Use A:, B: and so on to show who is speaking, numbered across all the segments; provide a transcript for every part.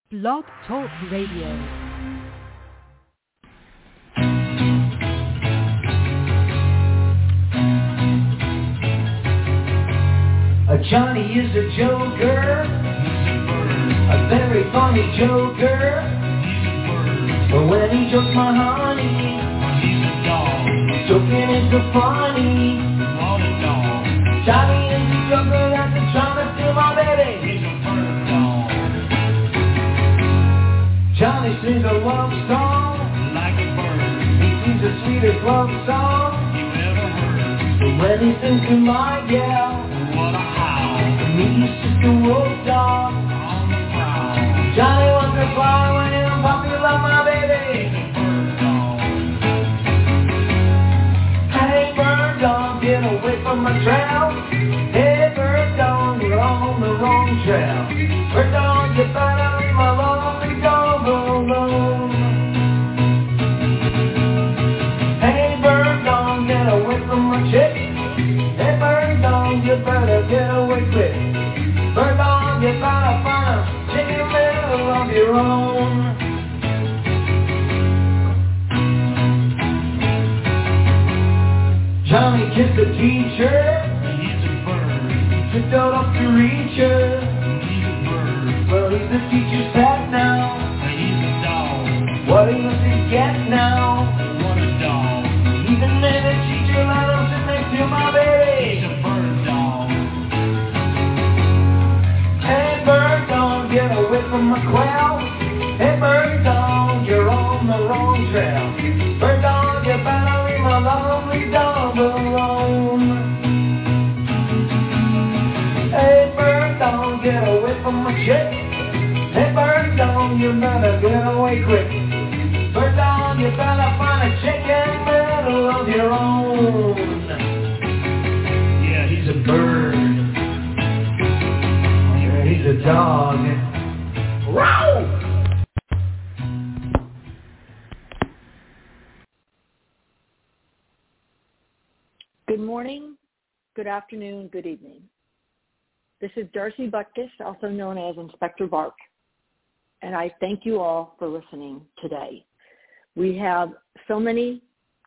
A: Blog Talk Radio.
B: Johnny is a joker, a very funny joker. But when he jokes my honey, joking is so funny. Johnny is a joker that's trying to steal my baby. Johnny sings a love song like a bird. He sings the sweetest love song you ever heard. But when he sings to my gal, what a howl. He's just a wolf dog on the prowl. Johnny wants to fly when I'm puppy love my baby. Hey bird dog, get away from my trail. Hey bird dog, you're on the wrong trail. Bird dog, you better leave my lonely dog alone. Hey bird dog, get away from my chick. Hey bird dog, you better get away quick. Bird dog, you better find a chicken little of your own. Johnny kissed the teacher. He's a bird. Tripped out off the reacher. He's a bird. Well, he's the teacher's pet now. He's a dog. What he must get now? What a dog. Even then the teacher let him sit next to my baby. He's a bird dog. Hey bird dog, get away from my quail. Hey bird dog, you're on the wrong trail. Bird dog, you better leave my lonely dog alone. Hey bird dog, get away from my chick. Hey bird dog, you better get away quick. Bird dog, you better find a chicken little of your own. Yeah, he's a bird. Yeah, he's a dog. Wow!
C: Good morning, good afternoon, good evening. This is Darcy Butkus, also known as Inspector Bark, and I thank you all for listening today. We have so many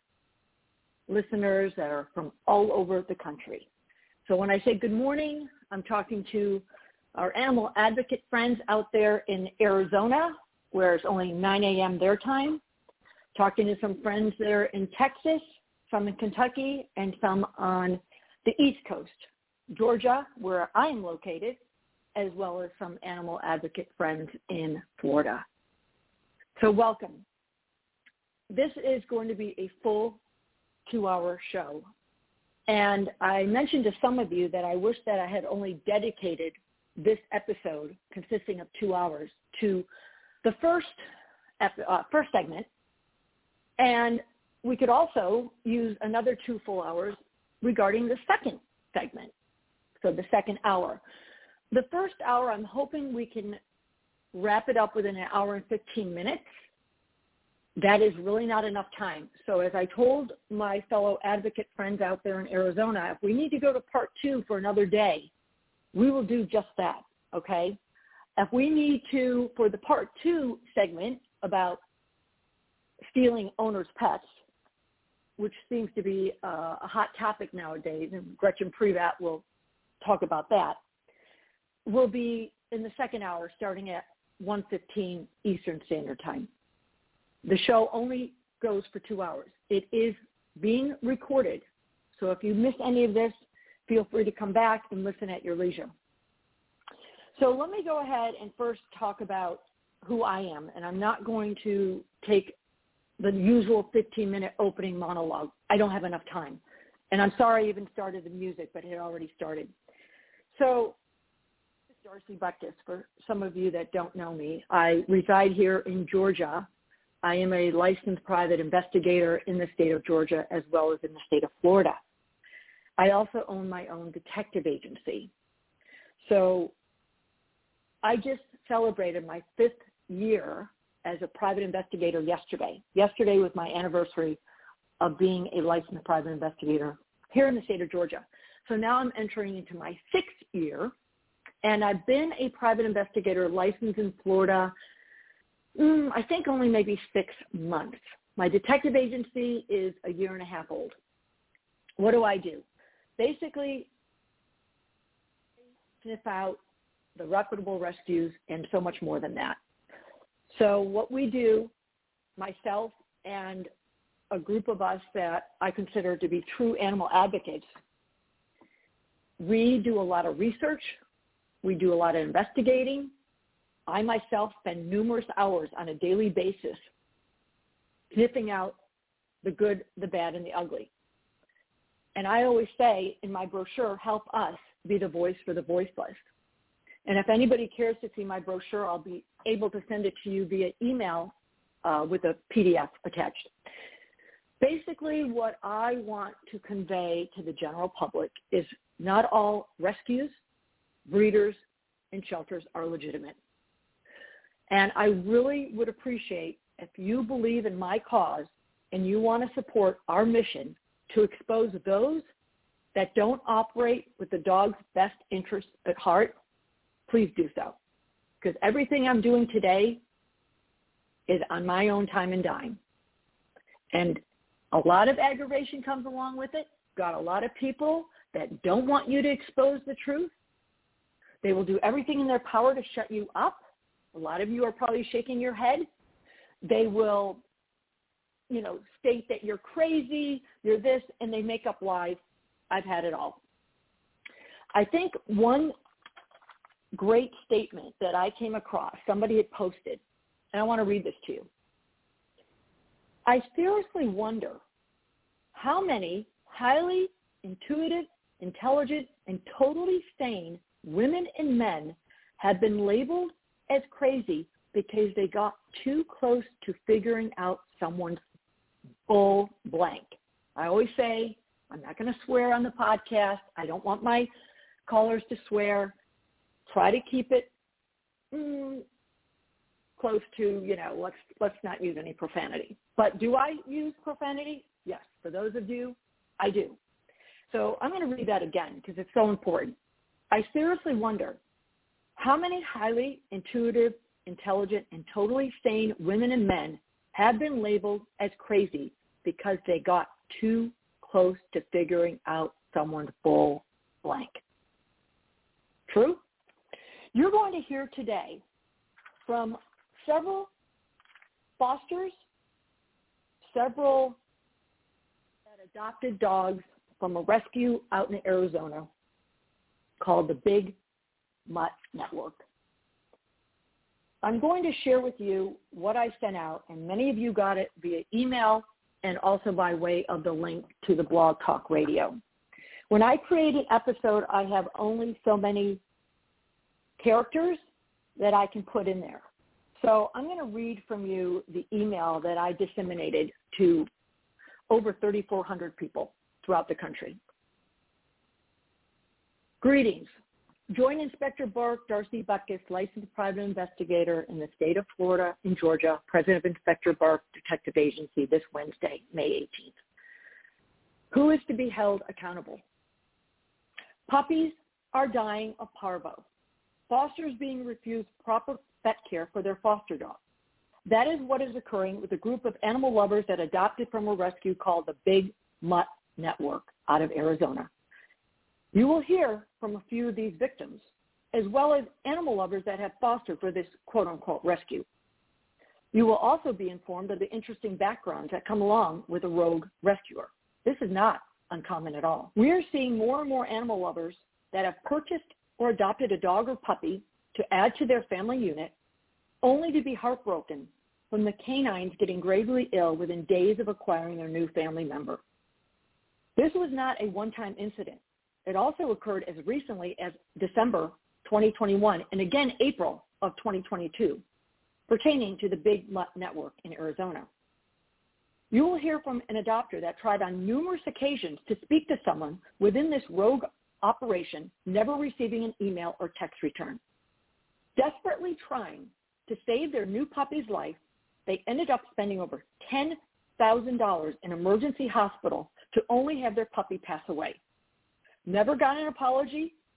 C: listeners that are from all over the country. So when I say good morning, I'm talking to our animal advocate friends out there in Arizona, where it's only 9 a.m. their time, talking to some friends there in Texas, some in Kentucky, and some on the East Coast, Georgia, where I am located, as well as some animal advocate friends in Florida. So welcome. This is going to be a full 2-hour show. And I mentioned to some of you that I wish that I had only dedicated this episode, consisting of 2 hours, to the first segment. And we could also use another 2 full hours regarding the second segment, so the second hour. The first hour, I'm hoping we can wrap it up within an hour and 15 minutes. That is really not enough time. So as I told my fellow advocate friends out there in Arizona, if we need to go to part 2 for another day, we will do just that, okay? If we need to, for the part 2 segment about stealing owners' pets, which seems to be a hot topic nowadays, and Gretchen Privat will talk about that, will be in the second hour starting at 1:15 Eastern Standard Time. The show only goes for 2 hours. It is being recorded, so if you miss any of this, feel free to come back and listen at your leisure. So let me go ahead and first talk about who I am, and I'm not going to take the usual 15-minute opening monologue. I don't have enough time. And I'm sorry I even started the music, but it had already started. So this is Darcy Butkus. For some of you that don't know me, I reside here in Georgia. I am a licensed private investigator in the state of Georgia as well as in the state of Florida. I also own my own detective agency. So I just celebrated my 5th year as a private investigator yesterday. Yesterday was my anniversary of being a licensed private investigator here in the state of Georgia. So now I'm entering into my 6th year, And I've been a private investigator licensed in Florida, I think only maybe 6 months. My detective agency is a 1.5 years old. What do? Basically, sniff out the reputable rescues and so much more than that. So what we do, myself and a group of us that I consider to be true animal advocates, we do a lot of research. We do a lot of investigating. I myself spend numerous hours on a daily basis sniffing out the good, the bad, and the ugly. And I always say in my brochure, help us be the voice for the voiceless. And if anybody cares to see my brochure, I'll be able to send it to you via email with a PDF attached. Basically, what I want to convey to the general public is not all rescues, breeders, and shelters are legitimate. And I really would appreciate if you believe in my cause and you want to support our mission to expose those that don't operate with the dog's best interests at heart, please do so. Because everything I'm doing today is on my own time and dime. And a lot of aggravation comes along with it. Got a lot of people that don't want you to expose the truth. They will do everything in their power to shut you up. A lot of you are probably shaking your head. They will, state that you're crazy, you're this, and they make up lies. I've had it all. I think one great statement that I came across, somebody had posted, and I want to read this to you. I seriously wonder how many highly intuitive, intelligent, and totally sane women and men have been labeled as crazy because they got too close to figuring out someone's full blank. I always say, I'm not going to swear on the podcast. I don't want my callers to swear. Try to keep it close to, let's not use any profanity. But do I use profanity? Yes. For those of you, I do. So I'm going to read that again because it's so important. I seriously wonder how many highly intuitive, intelligent, and totally sane women and men have been labeled as crazy because they got too close to figuring out someone's full blank. True? You're going to hear today from several fosters, several that adopted dogs from a rescue out in Arizona called the Big Mutt Network. I'm going to share with you what I sent out, and many of you got it via email and also by way of the link to the Blog Talk Radio. When I create an episode, I have only so many characters that I can put in there. So I'm going to read from you the email that I disseminated to over 3,400 people throughout the country. Greetings. Join Inspector Burke, Darcy Butkus, licensed private investigator in the state of Florida and Georgia, president of Inspector Burke Detective Agency this Wednesday, May 18th. Who is to be held accountable? Puppies are dying of parvo. Fosters being refused proper vet care for their foster dogs. That is what is occurring with a group of animal lovers that adopted from a rescue called the Big Mutt Network out of Arizona. You will hear from a few of these victims, as well as animal lovers that have fostered for this quote-unquote rescue. You will also be informed of the interesting backgrounds that come along with a rogue rescuer. This is not uncommon at all. We are seeing more and more animal lovers that have purchased or adopted a dog or puppy to add to their family unit, only to be heartbroken from the canines getting gravely ill within days of acquiring their new family member. This was not a one-time incident. It also occurred as recently as December 2021 and again April of 2022, pertaining to the Big Mutt Network in Arizona. You will hear from an adopter that tried on numerous occasions to speak to someone within this rogue operation, never receiving an email or text return. Desperately trying to save their new puppy's life, they ended up spending over $10,000 in emergency hospital to only have their puppy pass away. Never got an apology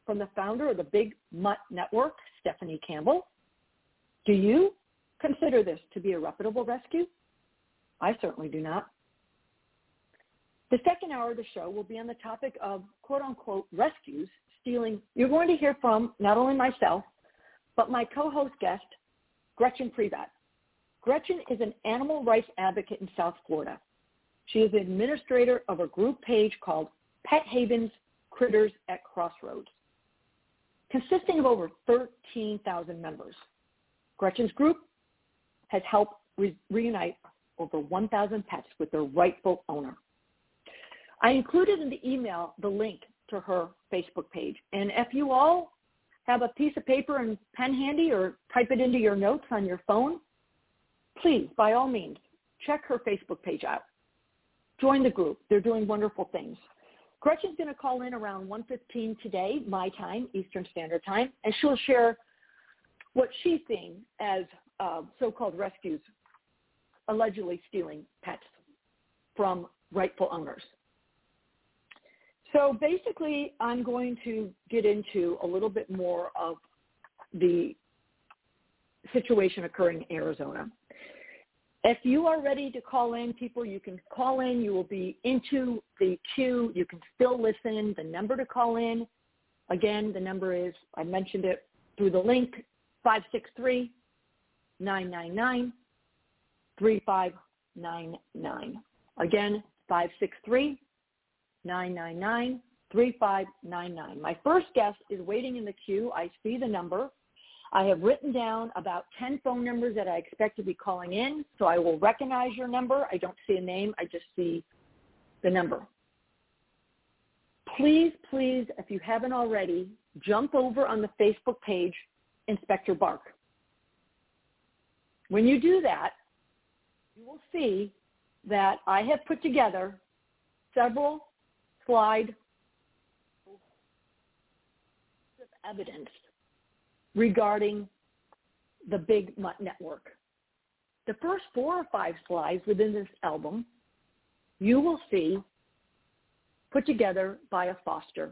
C: from the founder of the Big Mutt Network, Stephanie Campbell. Do you consider this to be a reputable rescue? I certainly do not. The second hour of the show will be on the topic of quote-unquote rescues, stealing. You're going to hear from not only myself, but my co-host guest, Gretchen Privat. Gretchen is an animal rights advocate in South Florida. She is the administrator of a group page called Pet Havens Critters at Crossroads, consisting of over 13,000 members. Gretchen's group has helped reunite over 1,000 pets with their rightful owner. I included in the email the link to her Facebook page. And if you all have a piece of paper and pen handy or type it into your notes on your phone, please, by all means, check her Facebook page out. Join the group. They're doing wonderful things. Gretchen's going to call in around 1:15 today, my time, Eastern Standard Time, and she'll share what she's seeing as so-called rescues allegedly stealing pets from rightful owners. So basically, I'm going to get into a little bit more of the situation occurring in Arizona. If you are ready to call in, people, you can call in. You will be into the queue. You can still listen. The number to call in, again, the number is, I mentioned it through the link, 563-999-3599. Again, 563-999-3599. My first guest is waiting in the queue. I see the number. I have written down about 10 phone numbers that I expect to be calling in, so I will recognize your number. I don't see a name. I just see the number. Please, please, if you haven't already, jump over on the Facebook page, Inspector Bark. When you do that, you will see that I have put together several slides of evidence regarding the Big Mutt Network. The first 4 or 5 slides within this album, you will see put together by a foster.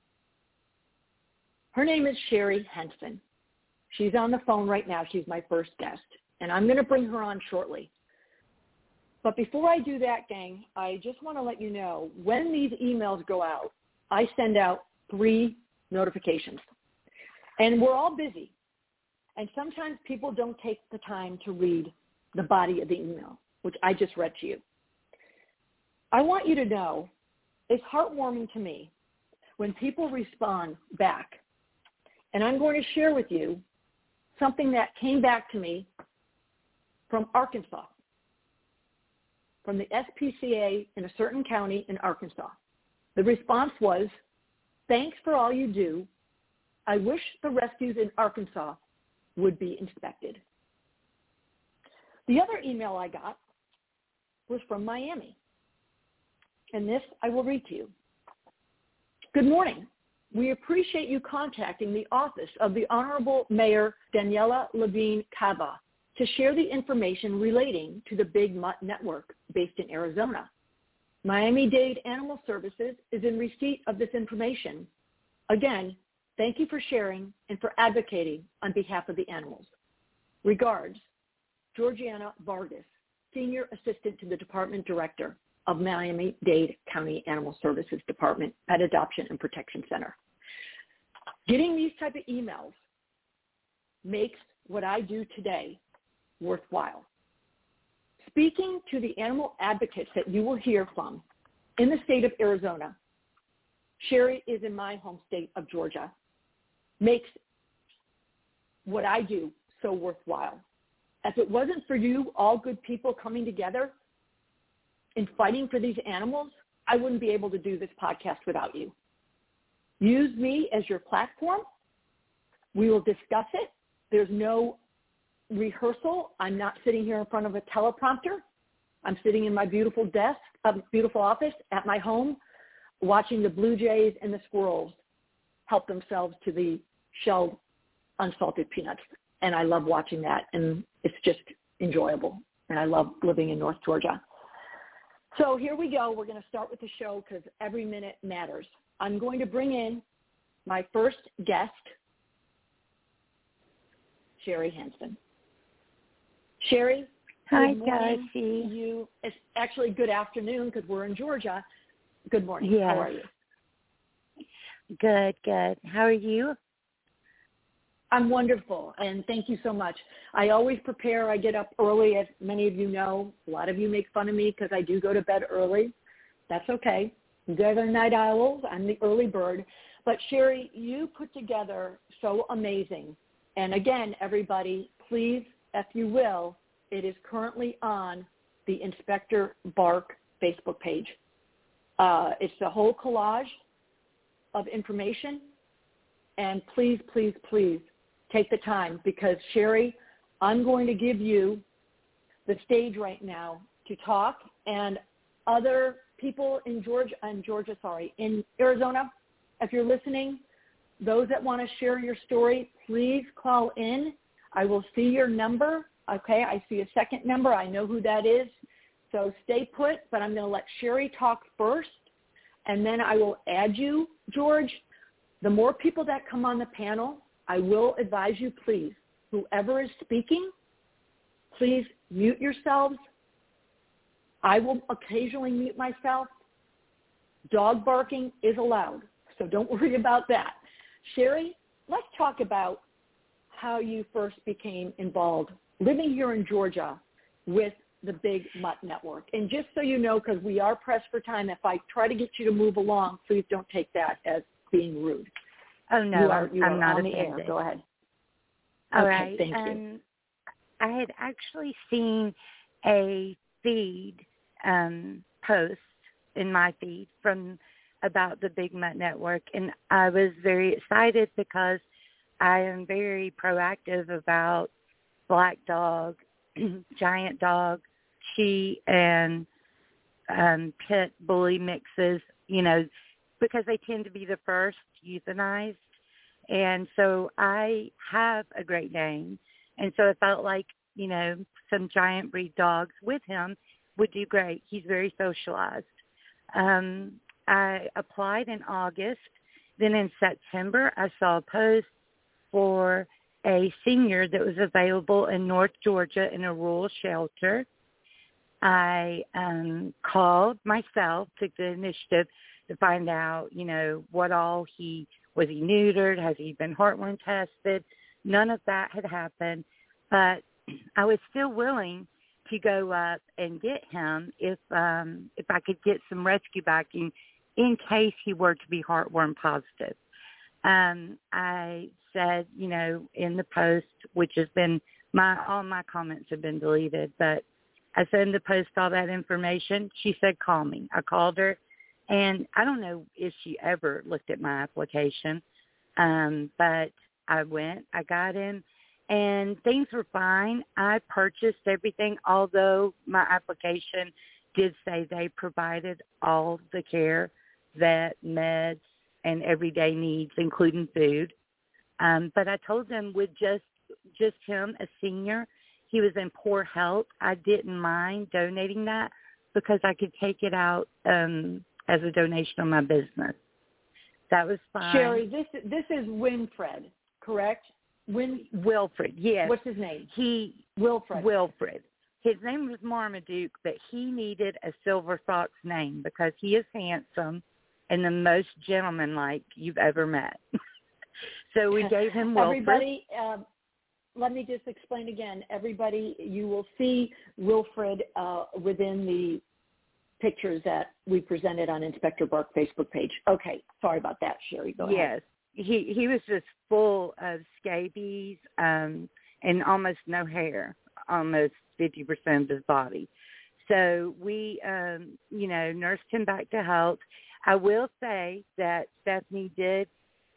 C: Her name is Sherry Henson. She's on the phone right now. She's my first guest, and I'm going to bring her on shortly. But before I do that, gang, I just want to let you know, when these emails go out, I send out 3 notifications. And we're all busy. And sometimes people don't take the time to read the body of the email, which I just read to you. I want you to know it's heartwarming to me when people respond back. And I'm going to share with you something that came back to me from Arkansas, from the SPCA in a certain county in Arkansas. The response was, "Thanks for all you do. I wish the rescues in Arkansas would be inspected." The other email I got was from Miami. And this I will read to you. "Good morning. We appreciate you contacting the office of the Honorable Mayor Daniela Levine Cava to share the information relating to the Big Mutt Network based in Arizona. Miami-Dade Animal Services is in receipt of this information. Again, thank you for sharing and for advocating on behalf of the animals. Regards, Georgiana Vargas, Senior Assistant to the Department Director of Miami-Dade County Animal Services Department, Pet Adoption and Protection Center." Getting these type of emails makes what I do today worthwhile. Speaking to the animal advocates that you will hear from in the state of Arizona, Sherry is in my home state of Georgia, makes what I do so worthwhile. If it wasn't for you, all good people coming together and fighting for these animals, I wouldn't be able to do this podcast without you. Use me as your platform. We will discuss it. There's no rehearsal. I'm not sitting here in front of a teleprompter. I'm sitting in my beautiful desk, beautiful office at my home, watching the blue jays and the squirrels help themselves to the shelled unsalted peanuts. And I love watching that, and it's just enjoyable. And I love living in North Georgia. So here we go. We're going to start with the show because every minute matters. I'm going to bring in my first guest, Sherry Hansen. Sherry,
D: hi,
C: good morning
D: Darcy.
C: to you. It's actually good afternoon because we're in Georgia. Good morning.
D: Yes.
C: How are you?
D: Good, good. How are you?
C: I'm wonderful, and thank you so much. I always prepare. I get up early, as many of you know. A lot of you make fun of me because I do go to bed early. That's okay. You guys are night owls. I'm the early bird. But, Sherry, you put together so amazing. And, again, everybody, please, if you will, it is currently on the Inspector Bark Facebook page. It's the whole collage of information. And please, please, please take the time because, Sherry, I'm going to give you the stage right now to talk, and other people in in Arizona, if you're listening, those that want to share your story, please call in. I will see your number. Okay, I see a second number. I know who that is. So stay put, but I'm going to let Sherry talk first, and then I will add you, George. The more people that come on the panel, I will advise you, please, whoever is speaking, please mute yourselves. I will occasionally mute myself. Dog barking is allowed, so don't worry about that. Sherry, let's talk about how you first became involved living here in Georgia with the Big Mutt Network. And just so you know, because we are pressed for time, if I try to get you to move along, please don't take that as being rude.
D: Oh, no,
C: You
D: I'm
C: are
D: not
C: on the
D: offended.
C: air. Go ahead.
D: All
C: okay,
D: right.
C: Thank you.
D: I had actually seen a feed post in my feed from about the Big Mutt Network, and I was very excited because I am very proactive about black dog, giant dog, she and pit bully mixes, you know, because they tend to be the first euthanized. And so I have a Great Dane. And so it felt like, you know, some giant breed dogs with him would do great. He's very socialized. I applied in August. Then in September, I saw a post for a senior that was available in North Georgia in a rural shelter. I called myself, took the initiative to find out, you know, what all was he neutered? Has he been heartworm tested? None of that had happened, but I was still willing to go up and get him if I could get some rescue backing in case he were to be heartworm positive. I said, you know, in the post, which has been all my comments have been deleted, but I said in the post all that information. She said, call me. I called her, and I don't know if she ever looked at my application, but I went, I got him, and things were fine. I purchased everything, although my application did say they provided all the care, vet, meds, and everyday needs, including food. But I told them with just him, a senior, he was in poor health. I didn't mind donating that because I could take it out as a donation on my business. That was fine.
C: Sherry, this is Winfred, correct?
D: Wilfred, yes.
C: What's his name?
D: Wilfred. His name was Marmaduke, but he needed a silver fox name because he is handsome and the most gentlemanlike you've ever met. So we gave him Wilfred.
C: Everybody, let me just explain again. Everybody, you will see Wilfred within the pictures that we presented on Inspector Bark Facebook page. Okay, sorry about that, Sherry. Go ahead.
D: Yes, he was just full of scabies and almost no hair, almost 50% of his body. So we, nursed him back to health. I will say that Stephanie did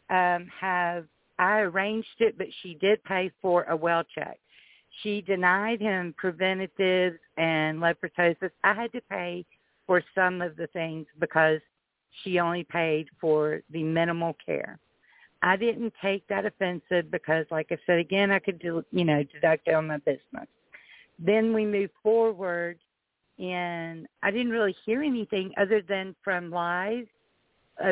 D: I arranged it, but she did pay for a well check. She denied him preventatives and leprotosis. I had to pay for some of the things because she only paid for the minimal care. I didn't take that offensive because, like I said, again, I could deduct it on my business. Then we moved forward, and I didn't really hear anything other than from lies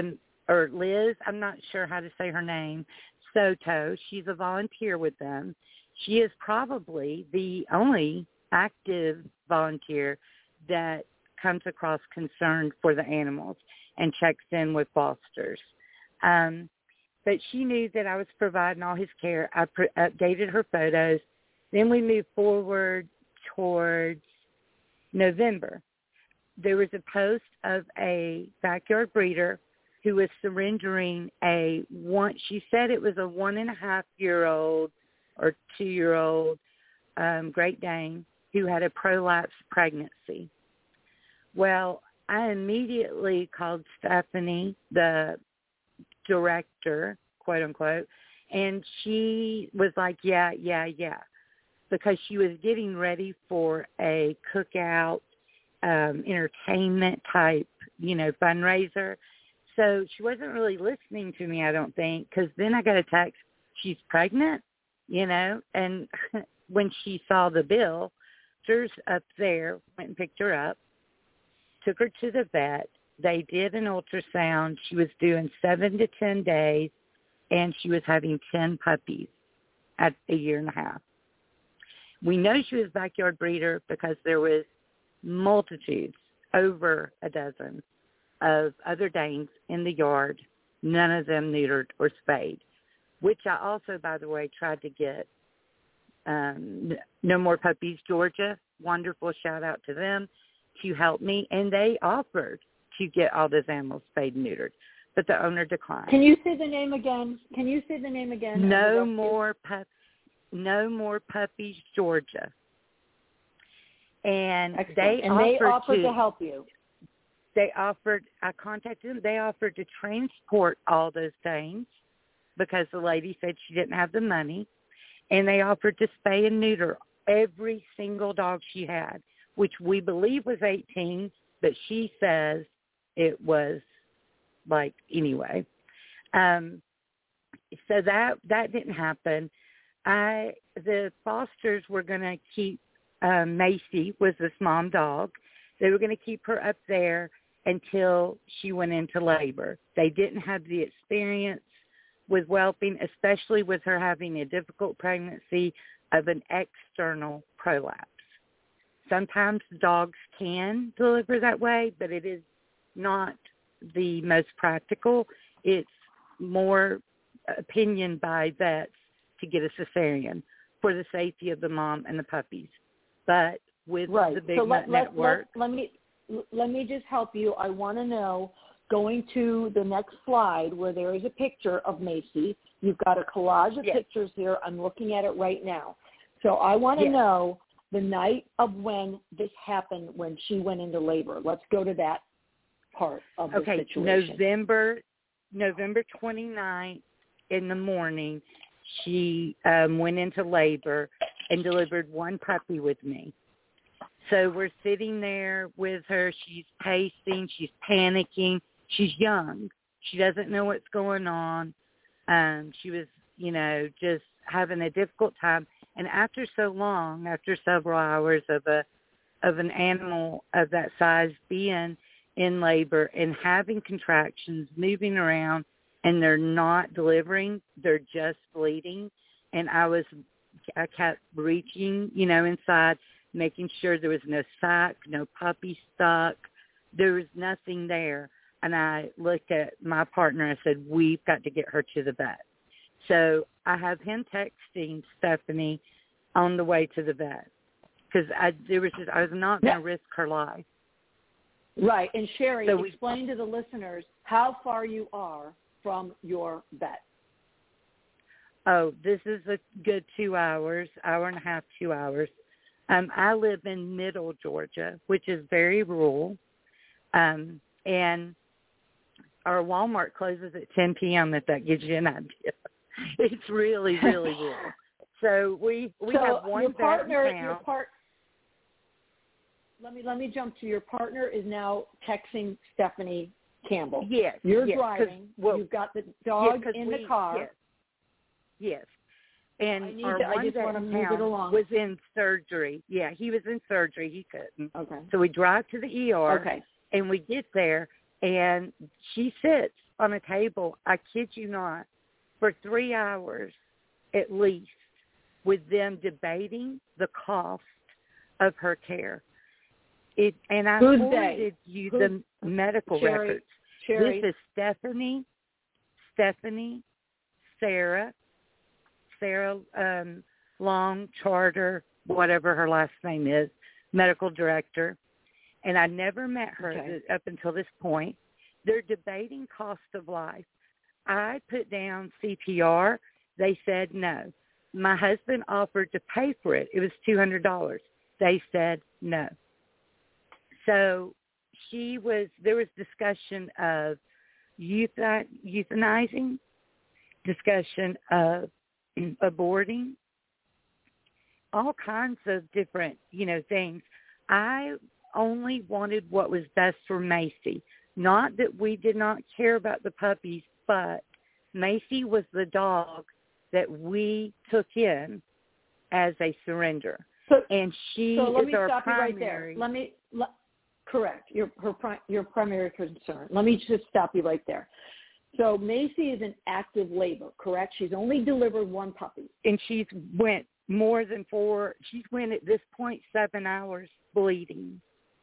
D: or Liz, I'm not sure how to say her name, Soto. She's a volunteer with them. She is probably the only active volunteer that comes across concern for the animals and checks in with fosters. But she knew that I was providing all his care. I updated her photos. Then we moved forward towards November. There was a post of a backyard breeder who was surrendering she said it was a 1.5-year-old or 2-year-old Great Dane who had a prolapse pregnancy. Well, I immediately called Stephanie, the director, quote unquote, and she was like, yeah, because she was getting ready for a cookout, entertainment type, fundraiser. So she wasn't really listening to me, I don't think, because then I got a text, she's pregnant, and when she saw the bill, Sters up there went and picked her up, took her to the vet. They did an ultrasound. She was due in 7 to 10 days, and she was having 10 puppies at 1.5 years. We know she was a backyard breeder because there was multitudes, over a dozen, of other Danes in the yard, none of them neutered or spayed, which I also, by the way, tried to get. No More Puppies Georgia, wonderful shout out to them, to help me, and they offered to get all those animals spayed and neutered, but the owner declined.
C: Can you say the name again? No
D: More Puppies Georgia. And
C: excellent.
D: they
C: offered to help you.
D: I contacted them. They offered to transport all those things because the lady said she didn't have the money. And they offered to spay and neuter every single dog she had, which we believe was 18, but she says it was anyway. So that didn't happen. The fosters were going to keep Macy, was this mom dog. They were going to keep her up there until she went into labor. They didn't have the experience with whelping, especially with her having a difficult pregnancy of an external prolapse. Sometimes dogs can deliver that way, but it is not the most practical. It's more opinion by vets to get a cesarean for the safety of the mom and the puppies. But with the Big Nut Network...
C: Let me just help you. I want to know, going to the next slide where there is a picture of Macy, you've got a collage of pictures here. I'm looking at it right now. So I want to know the night of when this happened, when she went into labor. Let's go to that part of the situation.
D: November 29th in the morning, she went into labor and delivered one puppy with me. So we're sitting there with her. She's pacing. She's panicking. She's young. She doesn't know what's going on. She was, just having a difficult time. And after so long, after several hours of an animal of that size being in labor and having contractions, moving around, and they're not delivering, they're just bleeding. And I kept reaching, inside, making sure there was no sac, no puppy stuck. There was nothing there. And I looked at my partner and I said, we've got to get her to the vet. So I have him texting Stephanie on the way to the vet because I was not going to risk her life.
C: Right. And Sherry, explain to the listeners how far you are from your vet.
D: Oh, this is a good 2 hours, hour and a half, 2 hours. I live in middle Georgia, which is very rural. And our Walmart closes at 10 p.m., if that gives you an idea. It's really, really rural. So we have one vet in town.
C: Let me jump to your partner is now texting Stephanie Campbell.
D: Yes.
C: You're driving. You've got the dog in the car.
D: Yes. And
C: I just want to move it along.
D: Was in surgery. Yeah, he was in surgery. He couldn't.
C: Okay.
D: So we drive to the ER.
C: Okay.
D: And we get there, and she sits on a table, I kid you not, for 3 hours at least, with them debating the cost of her care. And I forwarded you the medical records.
C: Sherry.
D: This is Stephanie, Sarah Long, Charter, whatever her last name is, medical director. And I never met her up until this point. They're debating cost of life. I put down CPR. They said no. My husband offered to pay for it. It was $200. They said no. So there was discussion of euthanizing, discussion of aborting, all kinds of different, things. I only wanted what was best for Macy. Not that we did not care about the puppies, but Macy was the dog that we took in as a surrender. And she is our primary.
C: Correct. Your primary concern. Let me just stop you right there. So Macy is in active labor, correct? She's only delivered one puppy.
D: And she's went more than 4. She's went at this point 7 hours bleeding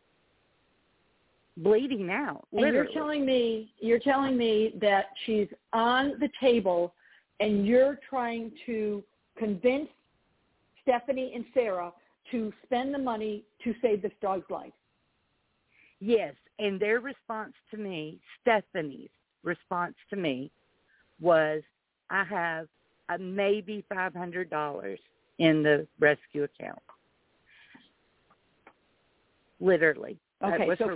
D: out. Literally.
C: And you're telling me that she's on the table, and you're trying to convince Stephanie and Sarah to spend the money to save this dog's life.
D: Yes, and their response to me, Stephanie's response to me, was, I have maybe $500 in the rescue account. Literally.
C: Okay, so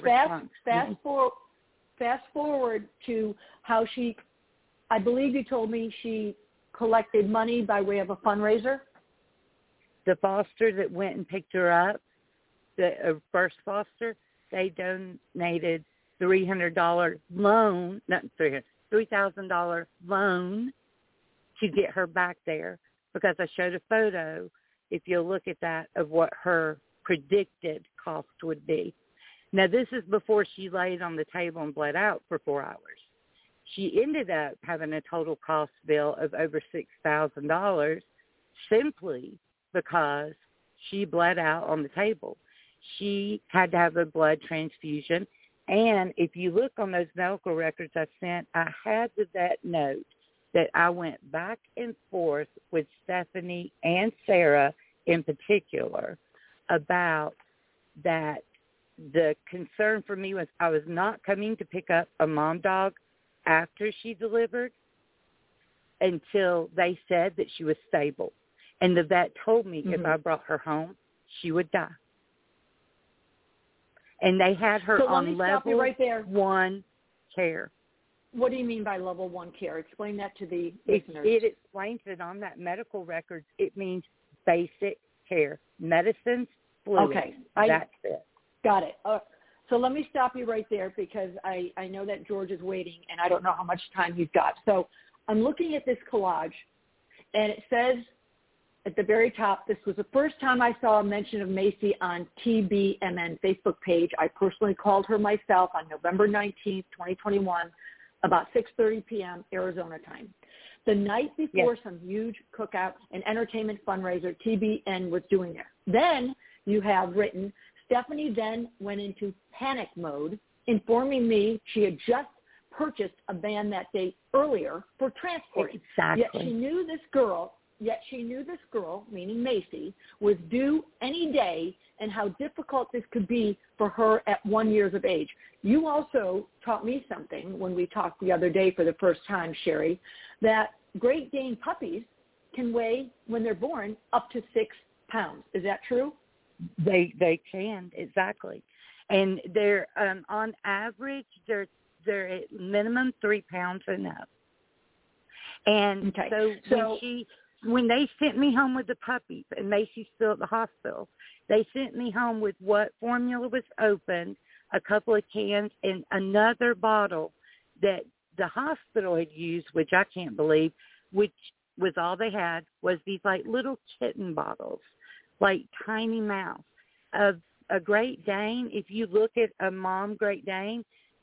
C: fast forward to how I believe you told me she collected money by way of a fundraiser.
D: The foster that went and picked her up, the first foster, they donated $300 loan, not $3,000 loan to get her back there, because I showed a photo, if you'll look at that, of what her predicted cost would be. Now, this is before she laid on the table and bled out for 4 hours. She ended up having a total cost bill of over $6,000 simply because she bled out on the table. She had to have a blood transfusion. And if you look on those medical records I sent, I had the vet note that I went back and forth with Stephanie and Sarah in particular about that. The concern for me was I was not coming to pick up a mom dog after she delivered until they said that she was stable. And the vet told me if I brought her home, she would die. And they had her on level 1 care.
C: What do you mean by level 1 care? Explain that to the listeners.
D: It explains it on that medical record. It means basic care. Medicines, fluids.
C: Okay.
D: That's it.
C: Got it. So let me stop you right there, because I know that George is waiting, and I don't know how much time you've got. So I'm looking at this collage, and it says at the very top, this was the first time I saw a mention of Macy on TBMN Facebook page. I personally called her myself on November 19th, 2021, about 6:30 p.m. Arizona time. The night before some huge cookout and entertainment fundraiser TBN was doing there. Then you have written, Stephanie then went into panic mode, informing me she had just purchased a van that day earlier for transporting.
D: Exactly.
C: Yet she knew this girl, meaning Macy, was due any day, and how difficult this could be for her at 1 year of age. You also taught me something when we talked the other day for the first time, Sherry, that Great Dane puppies can weigh, when they're born, up to 6 pounds. Is that true?
D: They can, exactly. And they're on average they're at minimum 3 pounds and up. And so when they sent me home with the puppies, and Macy's still at the hospital, they sent me home with what formula was opened, a couple of cans, and another bottle that the hospital had used, which I can't believe, which was all they had, was these like little kitten bottles, like tiny mouths of a Great Dane. If you look at a mom Great Dane,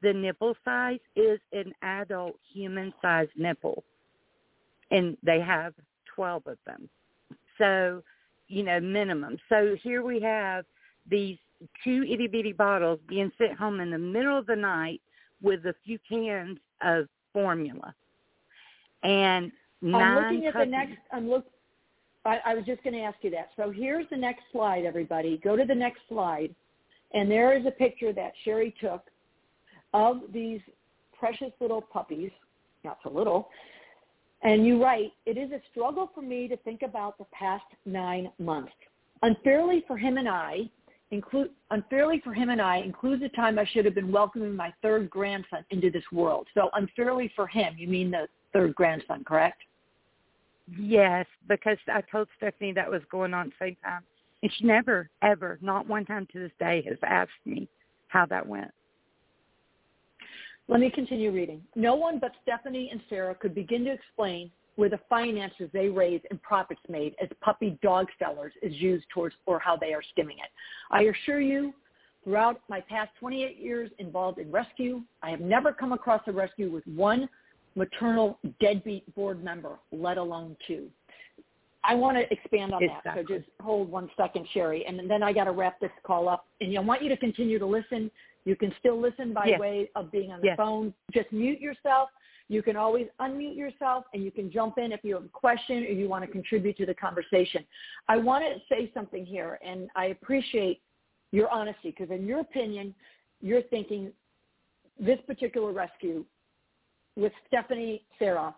D: the nipple size is an adult human-sized nipple, and they have 12 of them. So, minimum. So here we have these 2 itty-bitty bottles being sent home in the middle of the night with a few cans of formula. And
C: I'm looking at the next. I was just going to ask you that. So here's the next slide, everybody. Go to the next slide, and there is a picture that Sherry took of these precious little puppies. Not so little. And you write, it is a struggle for me to think about the past 9 months. Unfairly for him and I includes the time I should have been welcoming my third grandson into this world. So unfairly for him, you mean the third grandson, correct?
D: Yes, because I told Stephanie that was going on at the same time. And she never, ever, not one time to this day, has asked me how that went.
C: Let me continue reading. No one but Stephanie and Sarah could begin to explain where the finances they raised and profits made as puppy dog sellers is used towards or how they are skimming it. I assure you, throughout my past 28 years involved in rescue, I have never come across a rescue with one maternal deadbeat board member, let alone 2. I want to expand on that, so just hold 1 second, Sherry, and then I got to wrap this call up. And I want you to continue to listen. You can still listen by way of being on the phone. Just mute yourself. You can always unmute yourself, and you can jump in if you have a question or you want to contribute to the conversation. I want to say something here, and I appreciate your honesty, because in your opinion, you're thinking this particular rescue with Stephanie, Sarah,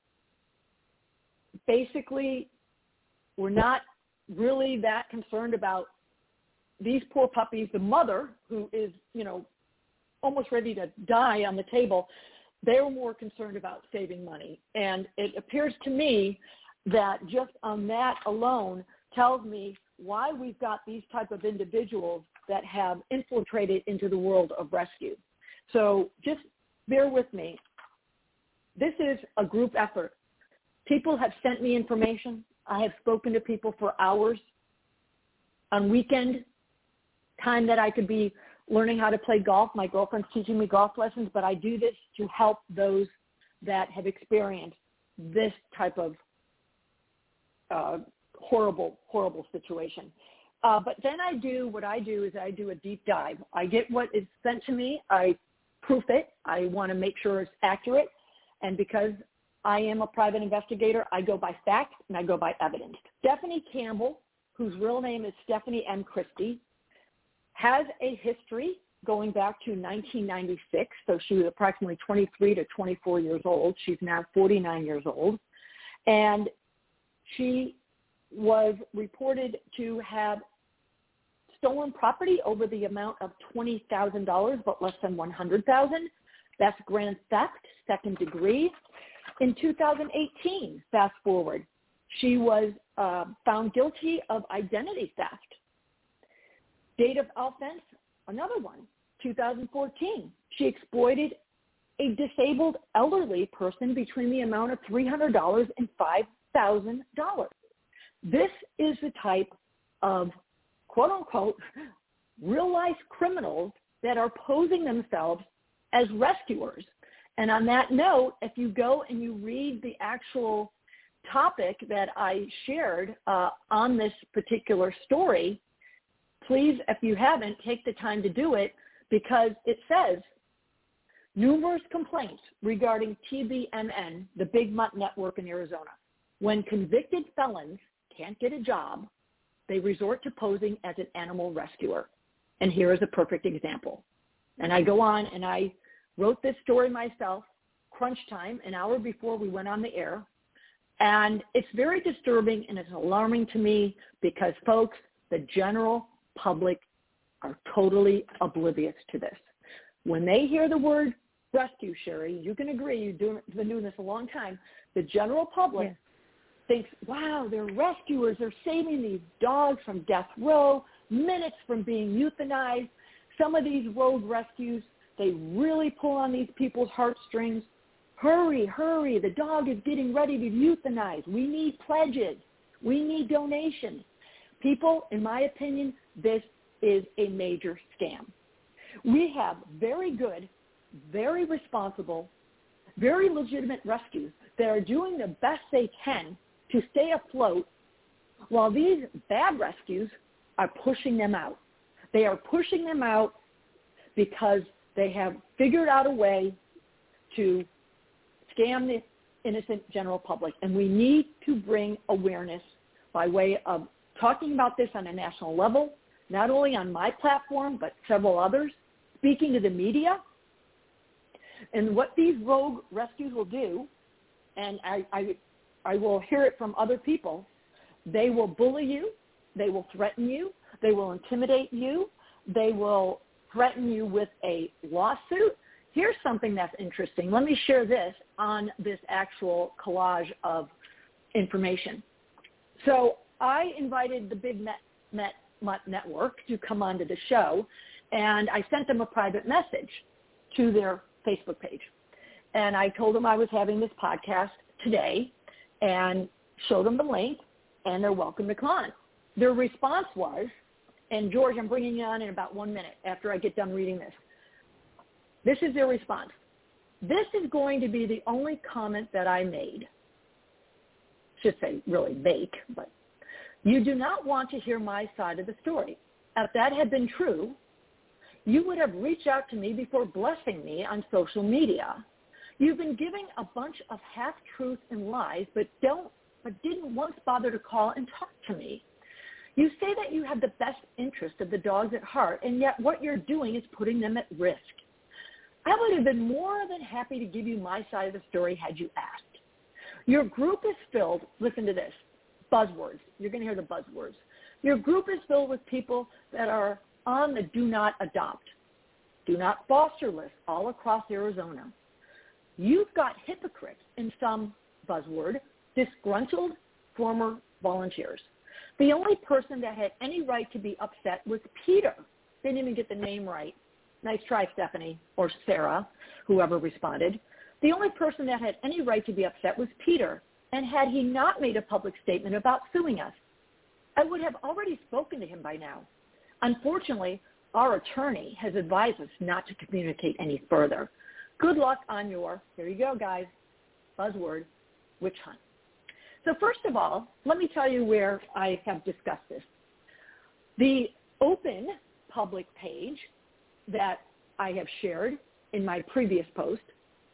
C: basically we're not really that concerned about these poor puppies. The mother, who is, almost ready to die on the table, they were more concerned about saving money. And it appears to me that just on that alone tells me why we've got these type of individuals that have infiltrated into the world of rescue. So just bear with me. This is a group effort. People have sent me information. I have spoken to people for hours on weekend time that I could be learning how to play golf. My girlfriend's teaching me golf lessons, but I do this to help those that have experienced this type of horrible, horrible situation. But then I do a deep dive. I get what is sent to me. I proof it. I want to make sure it's accurate. And because I am a private investigator, I go by facts and I go by evidence. Stephanie Campbell, whose real name is Stephanie M. Christie, has a history going back to 1996. So she was approximately 23 to 24 years old. She's now 49 years old. And she was reported to have stolen property over the amount of $20,000, but less than $100,000. That's grand theft, second degree. In 2018, fast forward, she was found guilty of identity theft. Date of offense, another one, 2014. She exploited a disabled elderly person between the amount of $300 and $5,000. This is the type of, quote unquote, real life criminals that are posing themselves as rescuers. And on that note, if you go and you read the actual topic that I shared on this particular story, please, if you haven't, take the time to do it, because it says numerous complaints regarding TBMN, the Big Mutt Network in Arizona. When convicted felons can't get a job, they resort to posing as an animal rescuer. And here is a perfect example. And I go on and I wrote this story myself, crunch time, an hour before we went on the air. And it's very disturbing and it's alarming to me because, folks, the general public are totally oblivious to this. When they hear the word rescue, Sherry, you can agree, you've been doing this a long time, the general public thinks, wow, they're rescuers. They're saving these dogs from death row, minutes from being euthanized. Some of these road rescues, they really pull on these people's heartstrings. Hurry, hurry, the dog is getting ready to euthanize. We need pledges. We need donations. People, in my opinion, this is a major scam. We have very good very responsible, very legitimate rescues that are doing the best they can to stay afloat while these bad rescues are pushing them out. They are pushing them out because they have figured out a way to scam the innocent general public. And we need to bring awareness by way of talking about this on a national level, not only on my platform, but several others, speaking to the media. And what these rogue rescues will do, and I will hear it from other people, they will bully you, they will threaten you, they will intimidate you, they will threaten you with a lawsuit. Here's something that's interesting. Let me share this on this actual collage of information. So I invited the Big Mutt Network to come onto the show, and I sent them a private message to their Facebook page. And I told them I was having this podcast today and showed them the link, and they're welcome to come on. Their response was, and George, I'm bringing you on in about 1 minute after I get done reading this. This is their response. This is going to be the only comment that I made. Should say really make, but you do not want to hear my side of the story. If that had been true, you would have reached out to me before blessing me on social media. You've been giving a bunch of half-truths and lies, but didn't once bother to call and talk to me. You say that you have the best interest of the dogs at heart, and yet what you're doing is putting them at risk. I would have been more than happy to give you my side of the story had you asked. Your group is filled, listen to this, buzzwords. You're going to hear the buzzwords. Your group is filled with people that are on the do not adopt, do not foster list all across Arizona. You've got hypocrites in some buzzword, disgruntled former volunteers. The only person that had any right to be upset was Peter. Didn't even get the name right. Nice try, Stephanie, or Sarah, whoever responded. The only person that had any right to be upset was Peter, and had he not made a public statement about suing us, I would have already spoken to him by now. Unfortunately, our attorney has advised us not to communicate any further. Good luck on your, here you go, guys, buzzword, witch hunt. So first of all, let me tell you where I have discussed this. The open public page that I have shared in my previous post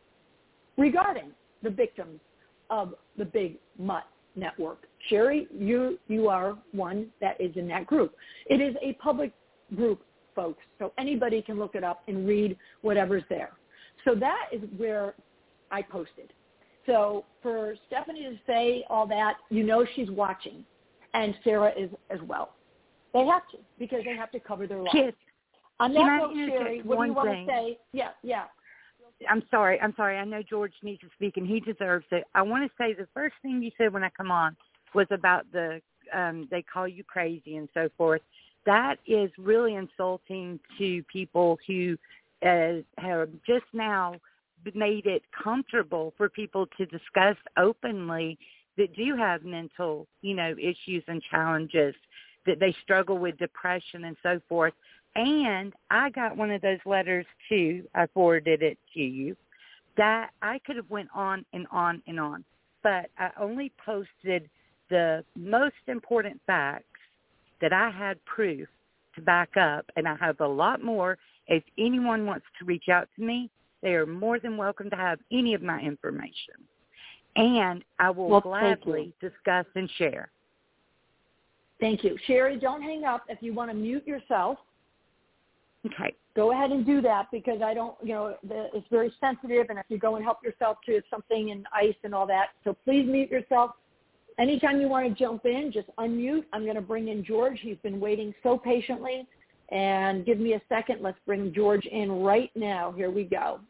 C: regarding the victims of the Big Mutt Network. Sherry, you are one that is in that group. It is a public group, folks, so anybody can look it up and read whatever's there. So that is where I posted. So for Stephanie to say all that, you know she's watching, and Sarah is as well. They have to, because they have to cover their lives.
D: Yes.
C: On that note, Sherry, what do you want to say? Yeah.
D: I'm sorry. I know George needs to speak, and he deserves it. I want to say the first thing you said when I come on was about the they call you crazy and so forth. That is really insulting to people who have just now made it comfortable for people to discuss openly that do have mental, issues and challenges, that they struggle with depression and so forth. And I got one of those letters too. I forwarded it to you. That I could have went on and on and on, but I only posted the most important facts that I had proof to back up, and I have a lot more. If anyone wants to reach out to me, they are more than welcome to have any of my information, and I will gladly discuss and share.
C: Thank you. Sherry, don't hang up. If you want to mute yourself,
D: okay,
C: go ahead and do that, because I don't, it's very sensitive, and if you go and help yourself to something and ice and all that, so please mute yourself. Anytime you want to jump in, just unmute. I'm going to bring in George. He's been waiting so patiently, and give me a second. Let's bring George in right now. Here we go.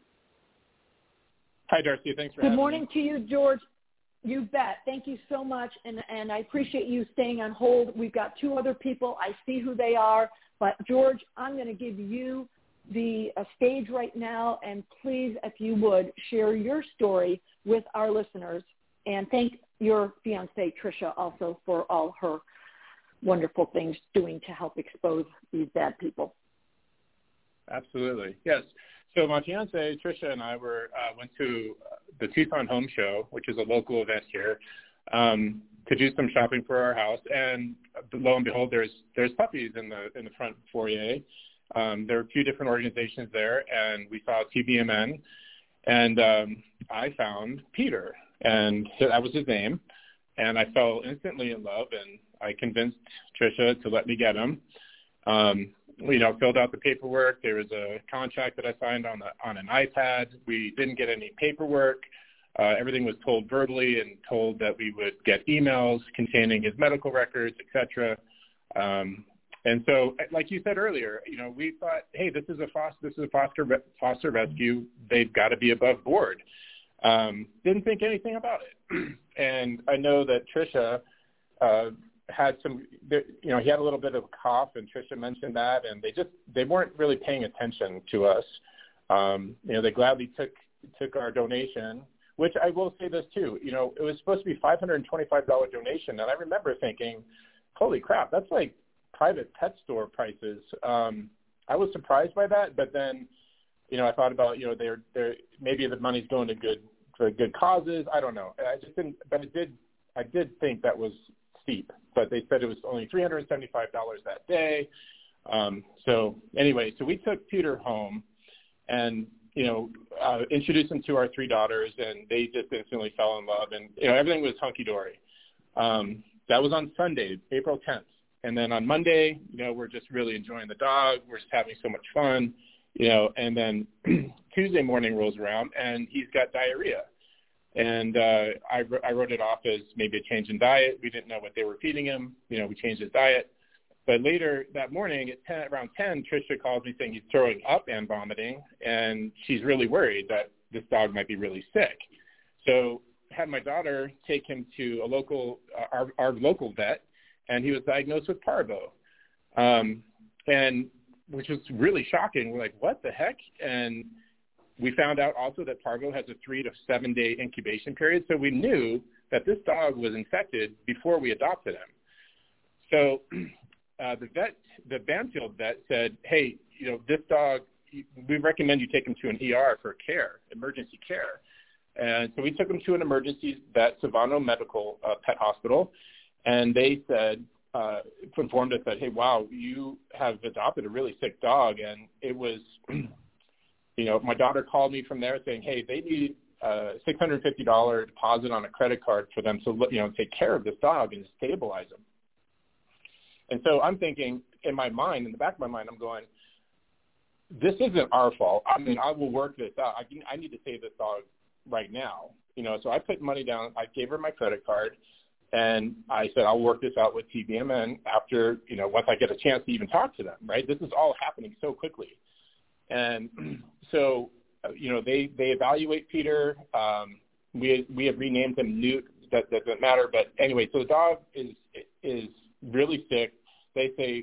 E: Hi, Darcy. Thanks for having me.
C: Good morning to you, George. You bet. Thank you so much, and I appreciate you staying on hold. We've got two other people. I see who they are. But, George, I'm going to give you the stage right now, and please, if you would, share your story with our listeners. And thank your fiancée, Tricia, also for all her wonderful things doing to help expose these bad people.
E: Absolutely. Yes. So my fiance, Trisha, and I went to the Tucson Home Show, which is a local event here, to do some shopping for our house. And lo and behold, there's puppies in the front foyer. There are a few different organizations there, and we saw TBMN, and I found Peter, and so that was his name. And I fell instantly in love, and I convinced Trisha to let me get him. Filled out the paperwork. There was a contract that I signed on an iPad. We didn't get any paperwork. Everything was told verbally and told that we would get emails containing his medical records, etc. And so, like you said earlier, we thought, hey, this is a foster rescue. They've got to be above board. Didn't think anything about it. And I know that Trisha had he had a little bit of a cough, and Trisha mentioned that, and they weren't really paying attention to us. They gladly took our donation, which I will say this too. It was supposed to be $525 donation, and I remember thinking, holy crap, that's like private pet store prices. I was surprised by that, but then, I thought about, they're maybe the money's going to good causes. I don't know. I just didn't, but I did think that was steep, but they said it was only $375 that day. So we took Peter home and, introduced him to our three daughters, and they just instantly fell in love, and, everything was hunky-dory. That was on Sunday, April 10th. And then on Monday, we're just really enjoying the dog. We're just having so much fun, and then Tuesday morning rolls around and he's got diarrhea. And I wrote it off as maybe a change in diet. We didn't know what they were feeding him. We changed his diet. But later that morning at around 10, Trisha calls me saying he's throwing up and vomiting, and she's really worried that this dog might be really sick. So I had my daughter take him to our local vet, and he was diagnosed with parvo, and which was really shocking. We're like, what the heck? And we found out also that parvo has a 3 to 7 day incubation period, so we knew that this dog was infected before we adopted him. So the Banfield vet said, hey, this dog, we recommend you take him to an ER for emergency care. And so we took him to an emergency vet, Savano Medical Pet Hospital, and they said, informed us that, hey, wow, you have adopted a really sick dog. And it was, my daughter called me from there saying, hey, they need a $650 deposit on a credit card for them to, take care of this dog and stabilize him. And so I'm thinking in the back of my mind, I'm going, this isn't our fault. I mean, I will work this out. I need to save this dog right now. So I put money down. I gave her my credit card. And I said, I'll work this out with TBMN after, once I get a chance to even talk to them, right? This is all happening so quickly. And so, they evaluate Peter. We have renamed him Newt. That doesn't matter. But anyway, so the dog is really sick. They say,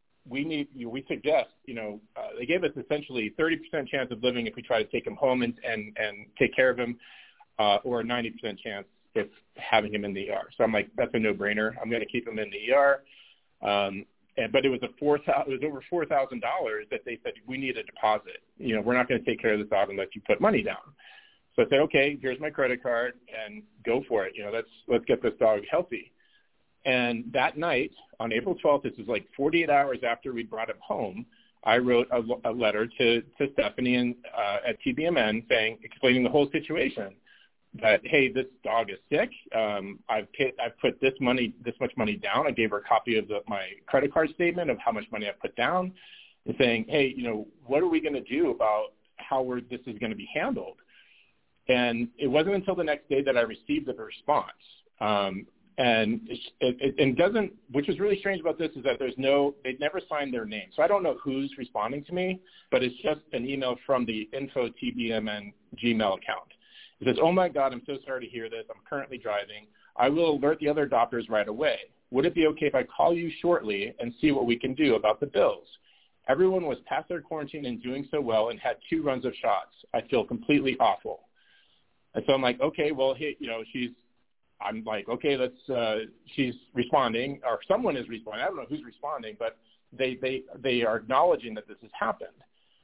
E: we suggest, they gave us essentially 30% chance of living if we try to take him home and take care of him, or a 90% chance if having him in the ER. So I'm like, that's a no-brainer. I'm going to keep him in the ER. But it was over $4,000 that they said, we need a deposit. We're not going to take care of this dog unless you put money down. So I said, okay, here's my credit card and go for it. Let's get this dog healthy. And that night on April 12th, this was like 48 hours after we brought him home, I wrote a letter to Stephanie and at TBMN explaining the whole situation. That, hey, this dog is sick. I've put this much money down. I gave her a copy of my credit card statement of how much money I put down, and saying, hey, what are we going to do about how this is going to be handled? And it wasn't until the next day that I received the response. And it doesn't, which is really strange about this is that they'd never signed their name. So I don't know who's responding to me, but it's just an email from the info TBMN Gmail account. It says, oh, my God, I'm so sorry to hear this. I'm currently driving. I will alert the other adopters right away. Would it be okay if I call you shortly and see what we can do about the bills? Everyone was past their quarantine and doing so well and had 2 runs of shots. I feel completely awful. And so I'm like, okay, well, hey, I'm like, okay, she's responding, or someone is responding. I don't know who's responding, but they are acknowledging that this has happened.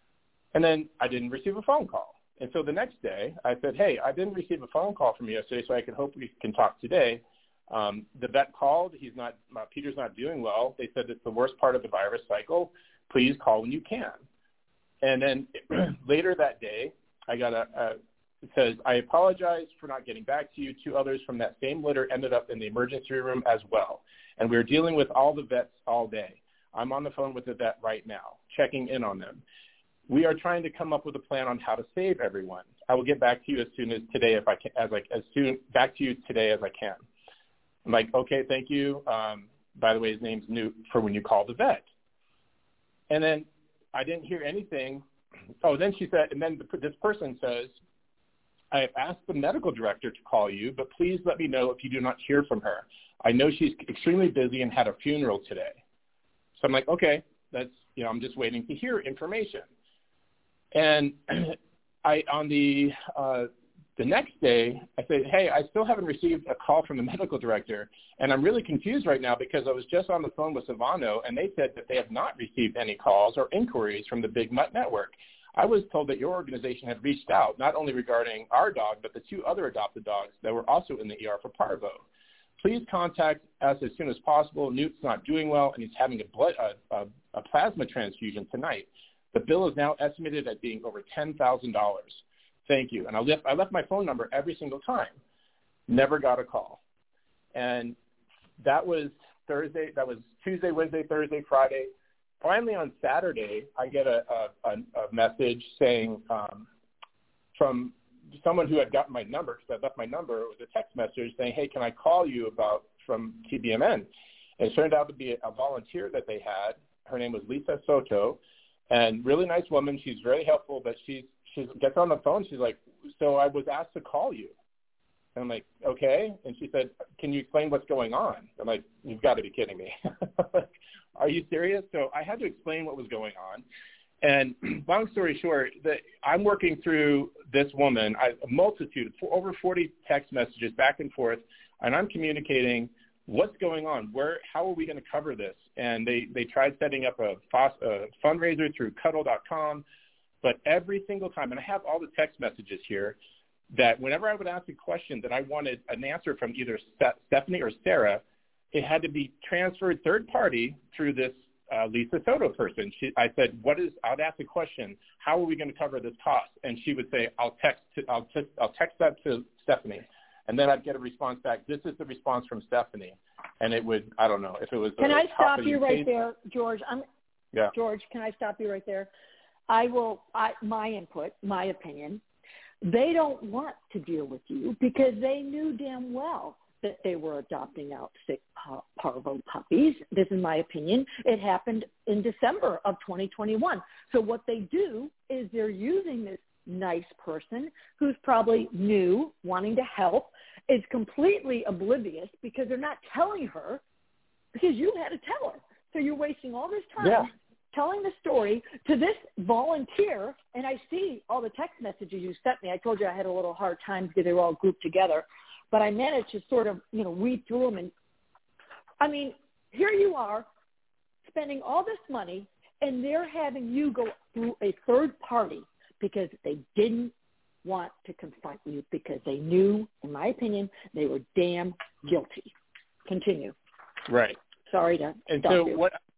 E: And then I didn't receive a phone call. And so the next day I said, hey, I didn't receive a phone call from you yesterday, so I can hope we can talk today. The vet called. Peter's not doing well. They said it's the worst part of the virus cycle. Please call when you can. And then later that day, I got it says, I apologize for not getting back to you. 2 others from that same litter ended up in the emergency room as well. And we're dealing with all the vets all day. I'm on the phone with the vet right now, checking in on them. We are trying to come up with a plan on how to save everyone. I will get back to you as soon as today if I can, back to you today as I can. I'm like, okay, thank you. By the way, his name's Newt for when you call the vet. And then I didn't hear anything. Oh, then she said, and then this person says, I have asked the medical director to call you, but please let me know if you do not hear from her. I know she's extremely busy and had a funeral today. So I'm like, okay, I'm just waiting to hear information. And on the next day, I said, hey, I still haven't received a call from the medical director, and I'm really confused right now because I was just on the phone with Savano, and they said that they have not received any calls or inquiries from the Big Mutt Network. I was told that your organization had reached out, not only regarding our dog, but the 2 other adopted dogs that were also in the ER for parvo. Please contact us as soon as possible. Newt's not doing well, and he's having a plasma transfusion tonight. The bill is now estimated at being over $10,000. Thank you. And I left my phone number every single time. Never got a call. And that was Thursday. That was Tuesday, Wednesday, Thursday, Friday. Finally, on Saturday, I get a message saying from someone who had gotten my number, because I left my number. It was a text message saying, hey, can I call you from TBMN? And it turned out to be a volunteer that they had. Her name was Lisa Soto, and really nice woman. She's very helpful, but she gets on the phone. She's like, so I was asked to call you. And I'm like, okay. And she said, can you explain what's going on? I'm like, you've got to be kidding me. Are you serious? So I had to explain what was going on. And long story short, I'm working through this woman, a multitude, over 40 text messages back and forth, and I'm communicating what's going on, how are we going to cover this? And they tried setting up a fundraiser through Cuddle.com, but every single time, and I have all the text messages here, that whenever I would ask a question that I wanted an answer from either Stephanie or Sarah, it had to be transferred third party through this Lisa Soto person. I said, I'd ask a question, how are we going to cover this cost? And she would say, I'll text that to Stephanie. And then I'd get a response back. This is the response from Stephanie. And it would, I don't know, if it was.
C: Can I stop you right there, George?
E: Yeah.
C: George, can I stop you right there? My input, my opinion, they don't want to deal with you because they knew damn well that they were adopting out sick parvo puppies. This is my opinion. It happened in December of 2021. So what they do is they're using this nice person who's probably new, wanting to help, is completely oblivious because they're not telling her because you had to tell her. So you're wasting all this time telling the story to this volunteer, and I see all the text messages you sent me. I told you I had a little hard time because they were all grouped together. But I managed to sort of, weed through them. And, I mean, here you are spending all this money, and they're having you go through a third party because they didn't want to confront you because they knew, in my opinion, they were damn guilty. Continue.
E: Right.
C: Sorry to
E: And
C: stop
E: so
C: you.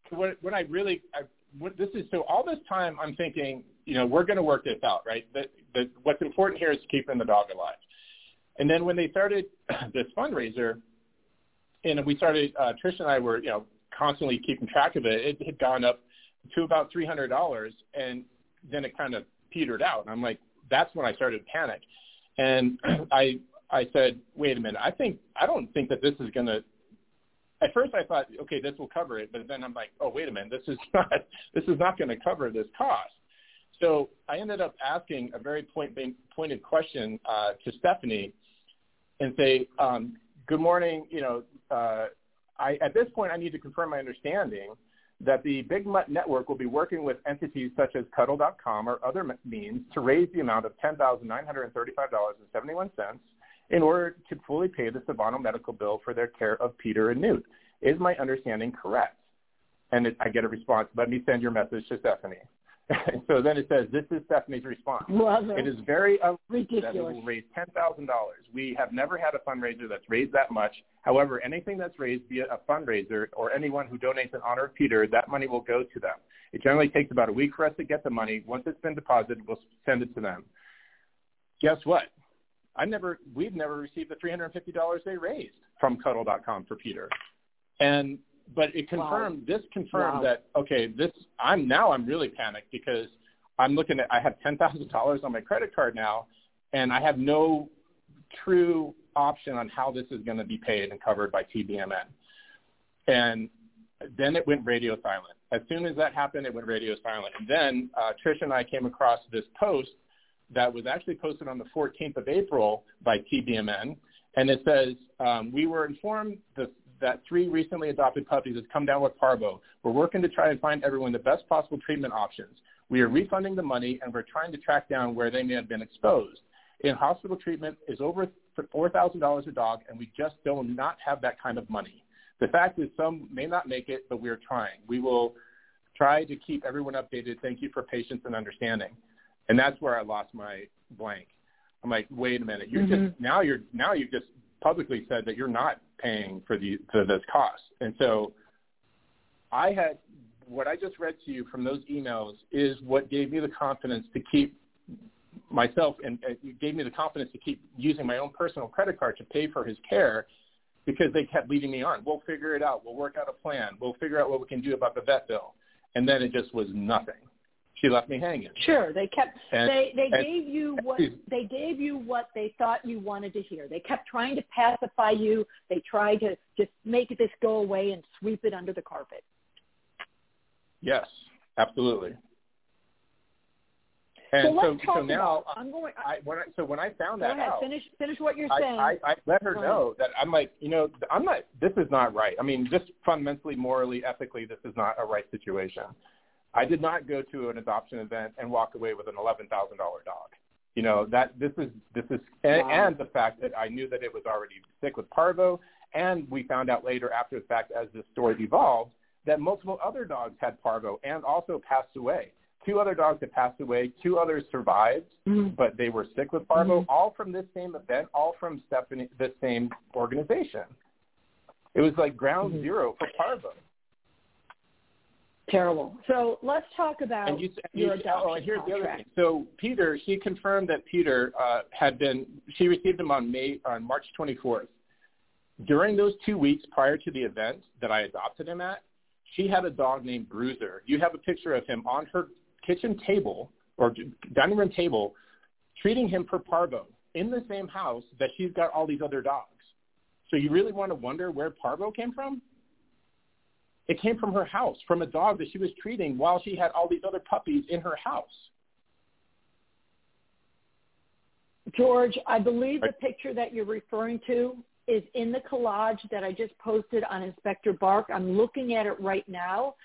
E: So all this time I'm thinking, we're going to work this out, right? That what's important here is keeping the dog alive. And then when they started this fundraiser, and we started, Trish and I were, constantly keeping track of it. It had gone up to about $300, and then it kind of petered out. And I'm like, that's when I started to panic. And I said, wait a minute, I don't think that this is going to. At first, I thought, okay, this will cover it, but then I'm like, oh, wait a minute, this is not going to cover this cost. So I ended up asking a very pointed question to Stephanie, and say, good morning. At this point, I need to confirm my understanding that the Big Mutt Network will be working with entities such as Cuddle.com or other means to raise the amount of $10,935.71 in order to fully pay the Savano medical bill for their care of Peter and Newt. Is my understanding correct? And I get a response, let me send your message to Stephanie. So then it says, this is Stephanie's response.
C: Love it.
E: It is very
C: ridiculous
E: that we will raise $10,000. We have never had a fundraiser that's raised that much. However, anything that's raised via a fundraiser or anyone who donates in honor of Peter, that money will go to them. It generally takes about a week for us to get the money. Once it's been deposited, we'll send it to them. Guess what? We've never received the $350 they raised from Cuddle.com for Peter. But it confirmed, this confirmed that, okay, I'm really panicked because I'm looking at, I have $10,000 on my credit card now, and I have no true option on how this is going to be paid and covered by TBMN. And then it went radio silent. As soon as that happened, it went radio silent. And then Trish and I came across this post that was actually posted on the 14th of April by TBMN, and it says, we were informed that 3 recently adopted puppies have come down with parvo. We're working to try and find everyone the best possible treatment options. We are refunding the money, and we're trying to track down where they may have been exposed. In-hospital treatment is over $4,000 a dog, and we just do not have that kind of money. The fact is some may not make it, but we are trying. We will try to keep everyone updated. Thank you for patience and understanding. And that's where I lost my blank. I'm like, wait a minute. You've just publicly said that you're not paying for this cost. And so what I just read to you from those emails is what gave me the confidence to keep myself, and it gave me the confidence to keep using my own personal credit card to pay for his care, because they kept leading me on. We'll figure it out. We'll work out a plan. We'll figure out what we can do about the vet bill. And then it just was nothing. She left me hanging.
C: Sure, they kept. They gave you what they thought you wanted to hear. They kept trying to pacify you. They tried to just make this go away and sweep it under the carpet.
E: Yes, absolutely. And
C: so let's talk
E: so now,
C: about. I'm going.
E: When I found that out,
C: finish what you're saying.
E: I let her know that I'm like, I'm not. This is not right. I mean, just fundamentally, morally, ethically, this is not a right situation. I did not go to an adoption event and walk away with an $11,000 dog. This is and the fact that I knew that it was already sick with parvo, and we found out later after the fact, as this story evolved, that multiple other dogs had parvo and also passed away. 2 other dogs had passed away, 2 others survived, but they were sick with parvo, all from this same event, all from Stephanie, this same organization. It was like ground zero for parvo.
C: Terrible. So let's talk about your adoption
E: and here's
C: contract.
E: the other thing. So Peter, she confirmed that Peter she received him on March 24th. During those 2 weeks prior to the event that I adopted him at, she had a dog named Bruiser. You have a picture of him on her kitchen table or dining room table treating him for parvo in the same house that she's got all these other dogs. So you really want to wonder where parvo came from? It came from her house, from a dog that she was treating while she had all these other puppies in her house.
C: George, I believe the picture that you're referring to is in the collage that I just posted on Inspector Bark. I'm looking at it right now.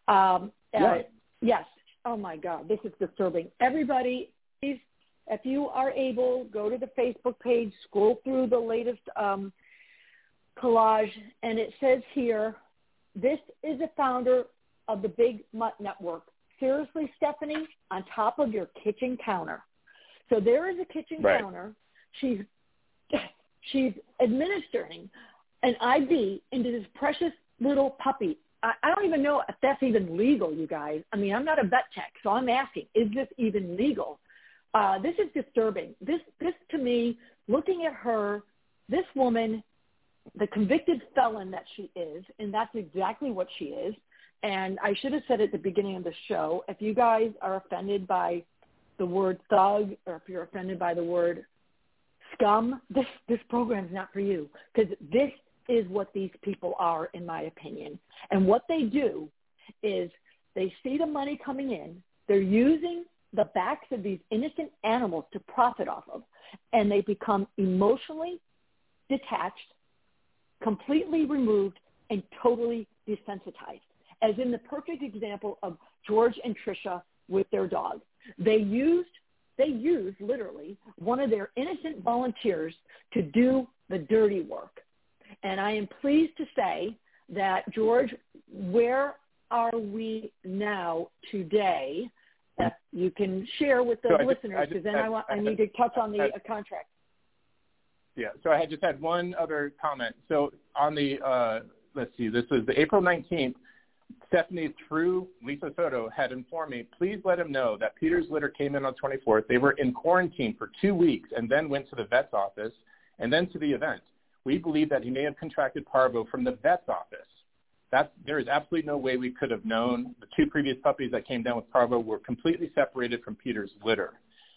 C: Yes. Oh, my God. This is disturbing. Everybody, please, if you are able, go to the Facebook page, scroll through the latest collage, and it says here, this is a founder of the Big Mutt Network. Seriously, Stephanie, on top of your kitchen counter. So there is a kitchen counter. She's administering an IV into this precious little puppy. I don't even know if that's even legal, you guys. I mean, I'm not a vet tech, so I'm asking, is this even legal? This is disturbing. This to me, looking at her, this woman, the convicted felon that she is, and that's exactly what she is. And I should have said at the beginning of the show, if you guys are offended by the word thug, or if you're offended by the word scum, this program is not for you, because this is what these people are, in my opinion. And what they do is they see the money coming in, they're using the backs of these innocent animals to profit off of, and they become emotionally detached, completely removed, and totally desensitized, as in the perfect example of George and Trisha with their dog. They used literally one of their innocent volunteers to do the dirty work. And I am pleased to say that, George, where are we now today? you can share with the listeners, because then I need to touch on the contract.
E: Yeah, so I just had one other comment. So on the, let's see, this was the April 19th, Stephanie's True, Lisa Soto, had informed me, please let him know that Peter's litter came in on 24th. They were in quarantine for 2 weeks and then went to the vet's office and then to the event. We believe that he may have contracted parvo from the vet's office. There is absolutely no way we could have known. The 2 previous puppies that came down with parvo were completely separated from Peter's litter.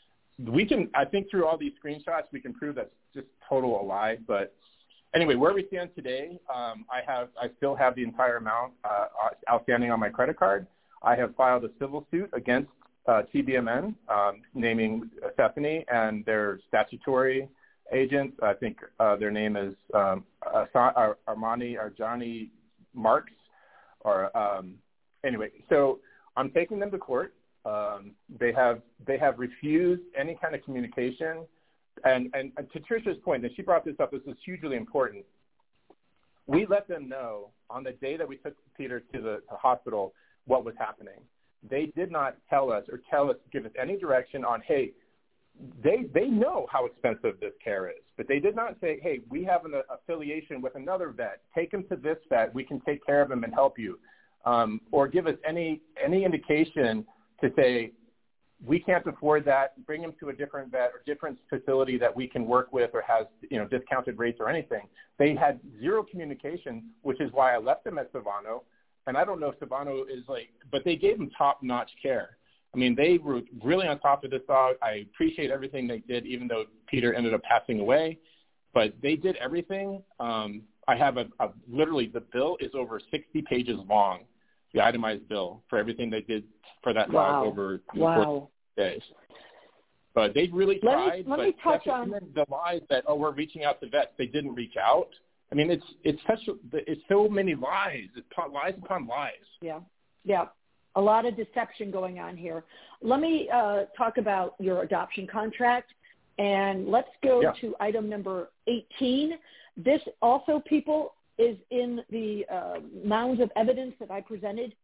E: I think through all these screenshots, we can prove that's just total a lie. But anyway, where we stand today, I still have the entire amount outstanding on my credit card. I have filed a civil suit against TBMN, naming Stephanie and their statutory agents. I think their name is Armani or Johnny Marks. Anyway, so I'm taking them to court. They have refused any kind of communication. And to Tricia's point, and she brought this up, this is hugely important. We let them know on the day that we took Peter to the hospital what was happening. They did not tell us, give us any direction on, hey, they know how expensive this care is, but they did not say, hey, we have an affiliation with another vet. Take him to this vet. We can take care of him and help you, or give us any indication to say, we can't afford that, bring him to a different vet or different facility that we can work with or has, discounted rates or anything. They had zero communication, which is why I left them at Savano. And I don't know if Savano is but they gave him top-notch care. I mean, they were really on top of this dog. I appreciate everything they did, even though Peter ended up passing away. But they did everything. I have literally the bill is over 60 pages long, the itemized bill for everything they did for that dog over 4 days. But they really tried.
C: Let me touch on
E: the lies that, we're reaching out to vets. They didn't reach out. I mean, it's so many lies. It's lies upon lies.
C: Yeah. A lot of deception going on here. Let me talk about your adoption contract, and let's go to item number 18. This also, people, is in the mounds of evidence that I presented.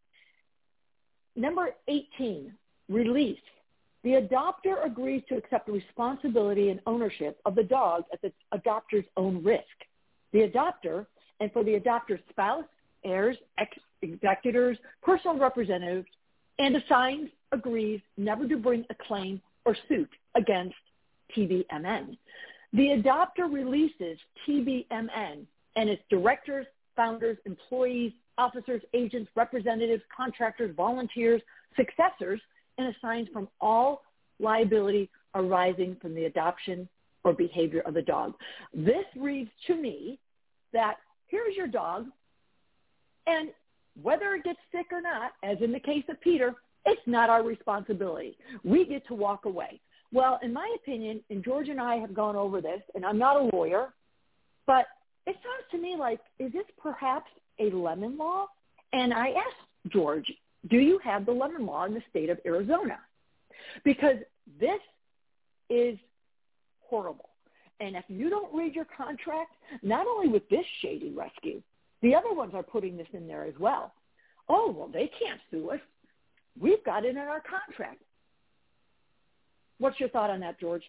C: Number 18, release. The adopter agrees to accept the responsibility and ownership of the dog at the adopter's own risk. The adopter, and for the adopter's spouse, heirs, executors, personal representatives, and assigns, agrees never to bring a claim or suit against TBMN. The adopter releases TBMN and its directors, founders, employees, officers, agents, representatives, contractors, volunteers, successors, and assigns from all liability arising from the adoption or behavior of the dog. This reads to me that here's your dog, and whether it gets sick or not, as in the case of Peter, it's not our responsibility. We get to walk away. Well, in my opinion, and George and I have gone over this, and I'm not a lawyer, but it sounds to me like, is this perhaps a lemon law? And I asked George, do you have the lemon law in the state of Arizona? Because this is horrible. And if you don't read your contract, not only with this shady rescue, the other ones are putting this in there as well. Oh, well, they can't sue us. We've got it in our contract. What's your thought on that, George?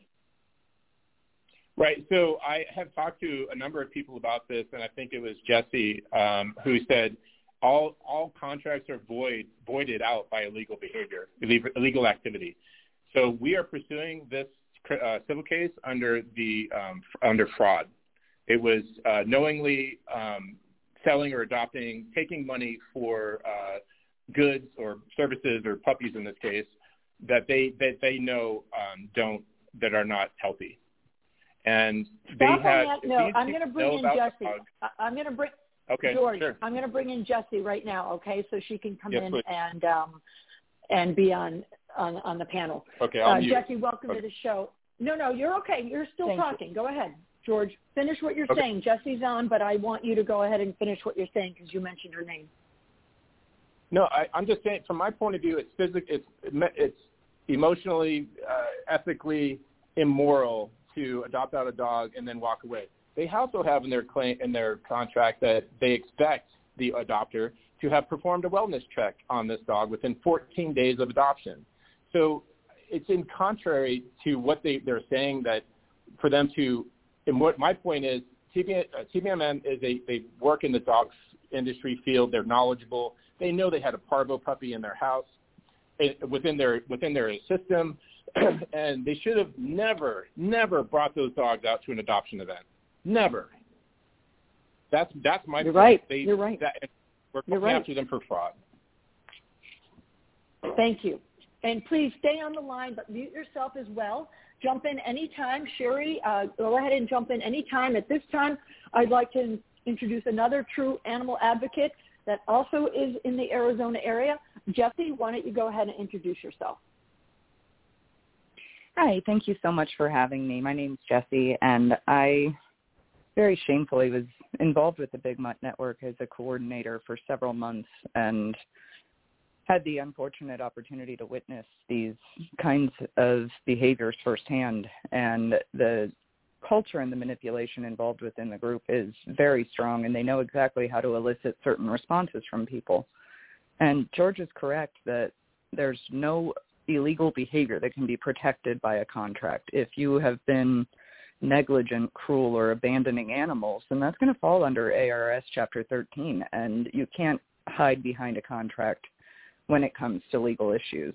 E: Right. So I have talked to a number of people about this, and I think it was Jesse who said all contracts are voided out by illegal behavior, illegal activity. So we are pursuing this civil case under fraud. It was knowingly selling or adopting, taking money for goods or services or puppies in this case that they know that are not healthy. And
C: I'm going to bring in Jesse. I'm going to bring George.
E: Sure.
C: I'm going to bring in Jesse right now, okay, so she can come in
E: please.
C: and be on the panel.
E: Okay, I'll mute.
C: Jesse, welcome to the show. No, you're okay. You're still talking. Go ahead, George. Finish what you're saying. Jesse's on, but I want you to go ahead and finish what you're saying because you mentioned her name.
E: No, I'm just saying, from my point of view, it's emotionally, ethically immoral to adopt out a dog and then walk away. They also have in their contract that they expect the adopter to have performed a wellness check on this dog within 14 days of adoption. So it's in contrary to what they're saying, that for them to, and what my point is, TBMN they work in the dog industry field. They're knowledgeable. They know they had a parvo puppy in their house, within their system, and they should have never brought those dogs out to an adoption event. Never. That's my
C: You're
E: point.
C: right. You're right.
E: We're going after them for fraud.
C: Thank you. And please stay on the line, but mute yourself as well. Jump in anytime. Sherry, go ahead and jump in anytime. At this time, I'd like to introduce another true animal advocate that also is in the Arizona area. Jesse, why don't you go ahead and introduce yourself?
F: Hi, thank you so much for having me. My name's Jessie, and I very shamefully was involved with the Big Mutt Network as a coordinator for several months and had the unfortunate opportunity to witness these kinds of behaviors firsthand. And the culture and the manipulation involved within the group is very strong, and they know exactly how to elicit certain responses from people. And George is correct that there's no illegal behavior that can be protected by a contract. If you have been negligent, cruel, or abandoning animals, then that's going to fall under ARS Chapter 13, and you can't hide behind a contract when it comes to legal issues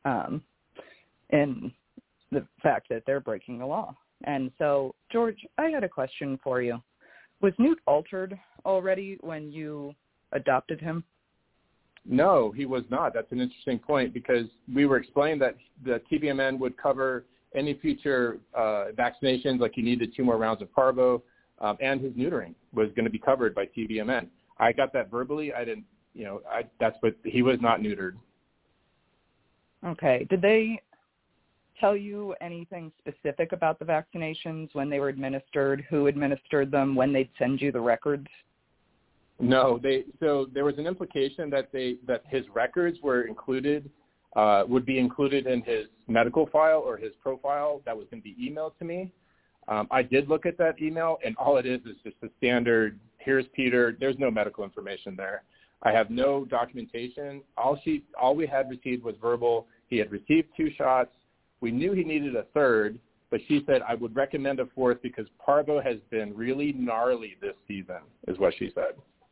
F: and the fact that they're breaking the law. And so, George, I had a question for you. Was Newt altered already when you adopted him?
E: No, he was not. That's an interesting point, because we were explained that the TBMN would cover any future vaccinations, like he needed 2 more rounds of parvo, and his neutering was going to be covered by TBMN. I got that verbally. I didn't, he was not neutered.
F: Okay. Did they tell you anything specific about the vaccinations, when they were administered, who administered them, when they'd send you the records?
E: No, so there was an implication that his records were included, would be included in his medical file or his profile that was going to be emailed to me. I did look at that email, and all it is just a standard, here's Peter. There's no medical information there. I have no documentation. All we had received was verbal. He had received 2 shots. We knew he needed a 3rd, but she said, I would recommend a 4th because parvo has been really gnarly this season, is what she said.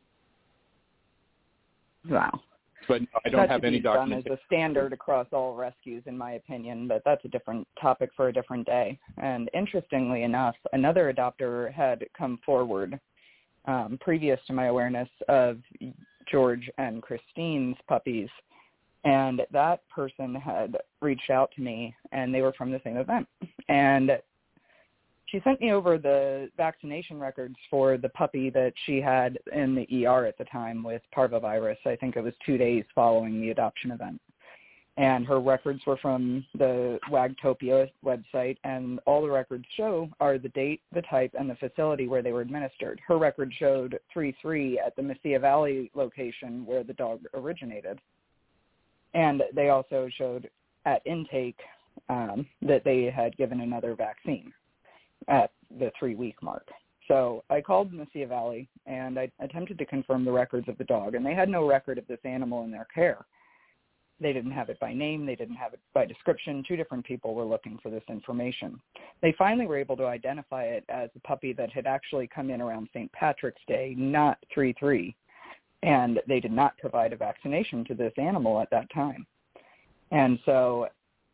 F: Wow.
E: But I don't have any documentation.
F: That should be done as a standard across all rescues, in my opinion, but that's a different topic for a different day. And interestingly enough, another adopter had come forward previous to my awareness of George and Christine's puppies, and that person had reached out to me, and they were from the same event. And she sent me over the vaccination records for the puppy that she had in the ER at the time with parvovirus. I think it was 2 days following the adoption event. And her records were from the Wagtopia website, and all the records show are the date, the type, and the facility where they were administered. Her record showed 3-3 at the Mesilla Valley location where the dog originated. And they also showed at intake that they had given another vaccine at the 3-week mark. So I called Mesilla Valley, and I attempted to confirm the records of the dog, and they had no record of this animal in their care. They didn't have it by name. They didn't have it by description. 2 different people were looking for this information. They finally were able to identify it as a puppy that had actually come in around St. Patrick's Day, not 3-3, and they did not provide a vaccination to this animal at that time. And so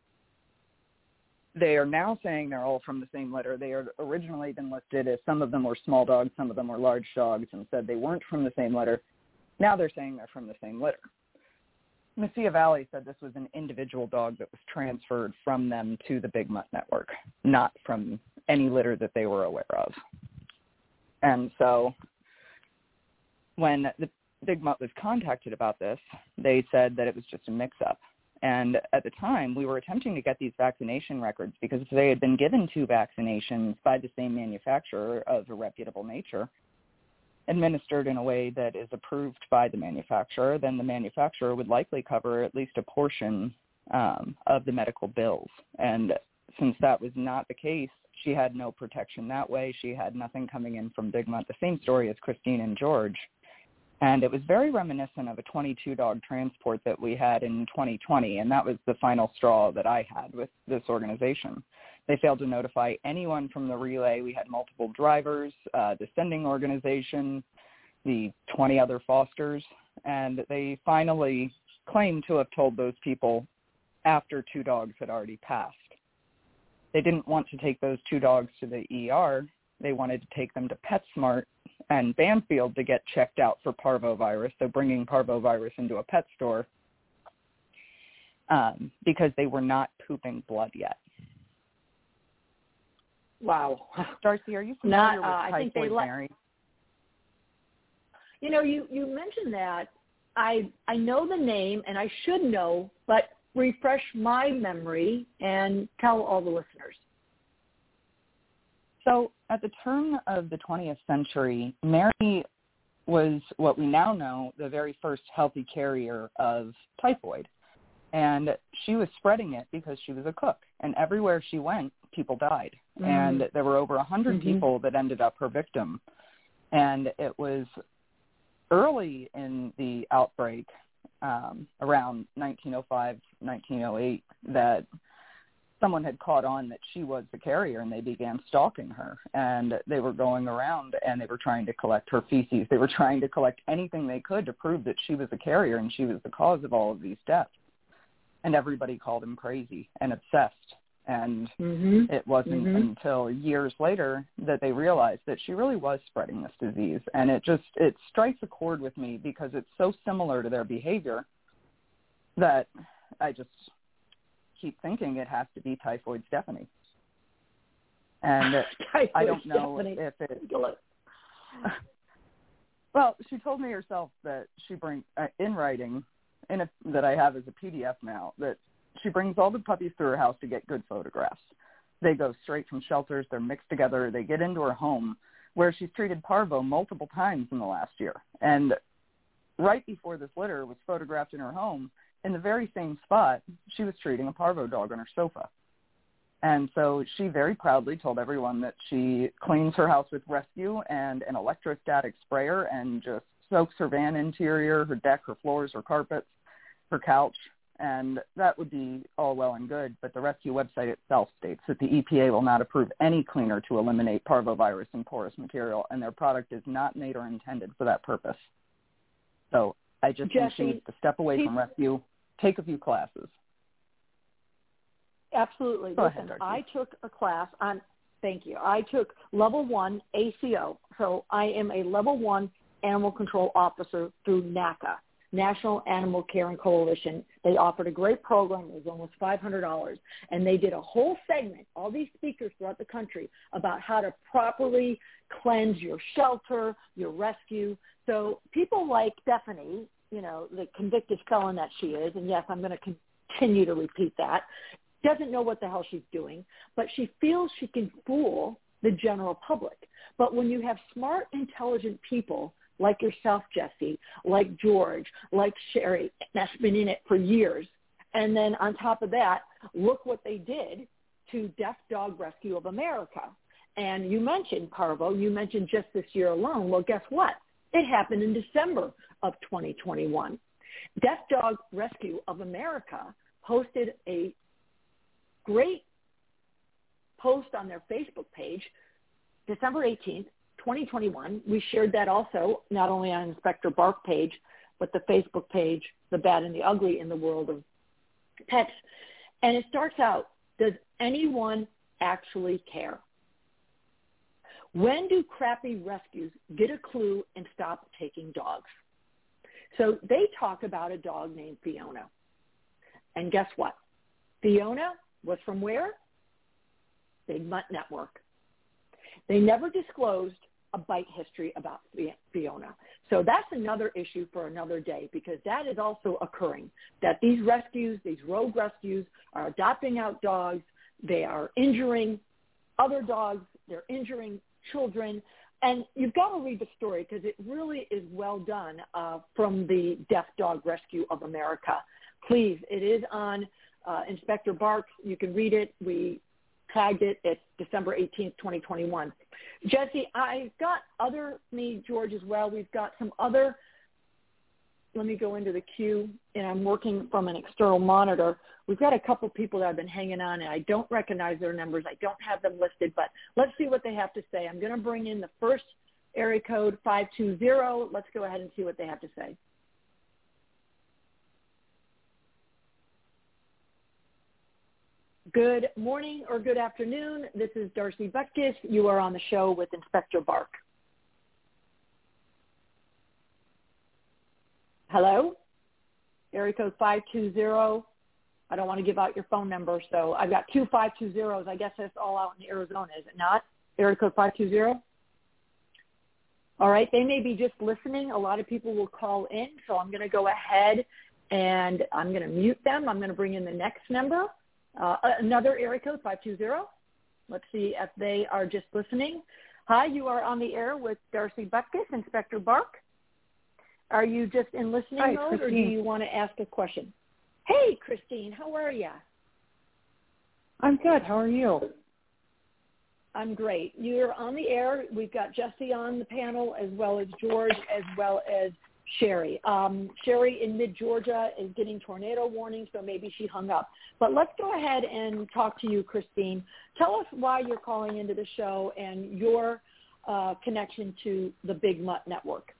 F: they are now saying they're all from the same litter. They had originally been listed as some of them were small dogs, some of them were large dogs, and said they weren't from the same litter. Now they're saying they're from the same litter. Mesilla Valley said this was an individual dog that was transferred from them to the Big Mutt Network, not from any litter that they were aware of. And so when the Big Mutt was contacted about this, they said that it was just a mix-up. And at the time, we were attempting to get these vaccination records because if they had been given 2 vaccinations by the same manufacturer of a reputable nature, administered in a way that is approved by the manufacturer, then the manufacturer would likely cover at least a portion of the medical bills. And since that was not the case, she had no protection that way. She had nothing coming in from Big Mutt. The same story as Christine and George. And it was very reminiscent of a 22-dog transport that we had in 2020, and that was the final straw that I had with this organization. They failed to notify anyone from the relay. We had multiple drivers, the sending organization, the 20 other fosters, and they finally claimed to have told those people after 2 dogs had already passed. They didn't want to take those 2 dogs to the ER. They wanted to take them to PetSmart and Banfield to get checked out for parvovirus, so bringing parvovirus into a pet store, because they were not pooping blood yet.
C: Wow.
F: Darcy, are you familiar with typhoid Mary?
C: You know, you mentioned that. I know the name, and I should know, but refresh my memory and tell all the listeners.
F: So at the turn of the 20th century, Mary was what we now know the very first healthy carrier of typhoid. And she was spreading it because she was a cook. And everywhere she went, people died. Mm-hmm. And there were over 100 people that ended up her victim. And it was early in the outbreak, around 1905, 1908, that someone had caught on that she was the carrier, and they began stalking her. And they were going around, and they were trying to collect her feces. They were trying to collect anything they could to prove that she was the carrier and she was the cause of all of these deaths. And everybody called him crazy and obsessed. And it wasn't until years later that they realized that she really was spreading this disease. And it strikes a chord with me because it's so similar to their behavior that I just keep thinking it has to be Typhoid Stephanie. And I don't know if it... Well, she told me herself that she brings, in writing, that I have as a PDF now, that she brings all the puppies through her house to get good photographs. They go straight from shelters. They're mixed together. They get into her home, where she's treated parvo multiple times in the last year. And right before this litter was photographed in her home, in the very same spot, she was treating a parvo dog on her sofa. And so she very proudly told everyone that she cleans her house with Rescue and an electrostatic sprayer and just soaks her van interior, her deck, her floors, her carpets, her couch. And that would be all well and good, but the Rescue website itself states that the EPA will not approve any cleaner to eliminate parvovirus in porous material, and their product is not made or intended for that purpose. So I just think she needs to step away from Rescue, take a few classes.
C: Absolutely. Listen, I took a class on, thank you, I took level 1 ACO. So I am a level 1 animal control officer through NACA, National Animal Care and Coalition. They offered a great program. It was almost $500. And they did a whole segment, all these speakers throughout the country, about how to properly cleanse your shelter, your rescue. So people like Stephanie, you know, the convicted felon that she is, and yes, I'm going to continue to repeat that, doesn't know what the hell she's doing, but she feels she can fool the general public. But when you have smart, intelligent people like yourself, Jesse, like George, like Sherry, that's been in it for years. And then on top of that, look what they did to Deaf Dog Rescue of America. And you mentioned parvo. You mentioned just this year alone. Well, guess what? It happened in December of 2021. Deaf Dog Rescue of America posted a great post on their Facebook page, December 18th, 2021. We shared that also, not only on Inspector Bark page, but the Facebook page, The Bad and the Ugly in the World of Pets. And it starts out, does anyone actually care? When do crappy rescues get a clue and stop taking dogs? So they talk about a dog named Fiona. And guess what? Fiona was from where? Big Mutt Network. They never disclosed a bite history about Fiona. So that's another issue for another day, because that is also occurring, that these rescues, these rogue rescues, are adopting out dogs. They are injuring other dogs. They're injuring children. And you've got to read the story because it really is well done from the Deaf Dog Rescue of America. Please, it is on Inspector Bark. You can read it. We tagged it. It's December 18th, 2021. Jesse, I've got George as well. We've got some other let me go into the queue, and I'm working from an external monitor. We've got a couple people that have been hanging on, and I don't recognize their numbers. I don't have them listed, but let's see what they have to say. I'm going to bring in the first area code 520. Let's go ahead and see what they have to say. Good morning or good afternoon. This is Darcy Butkus. You are on the show with Inspector Bark. Hello? Area code 520. I don't want to give out your phone number, so I've got two 520s. I guess that's all out in Arizona, is it not? Area code 520? All right, they may be just listening. A lot of people will call in, so I'm going to go ahead and I'm going to mute them. I'm going to bring in the next number, another area code 520. Let's see if they are just listening. Hi, you are on the air with Darcy Butkus, Inspector Bark. Are you just in listening mode, Christine, or do you want to ask a question? Hey, Christine, how are you?
F: I'm good. How are you?
C: I'm great. You're on the air. We've got Jesse on the panel, as well as George, as well as Sherry. Sherry in mid-Georgia is getting tornado warning, so maybe she hung up. But let's go ahead and talk to you, Christine. Tell us why you're calling into the show and your connection to the Big Mutt Network.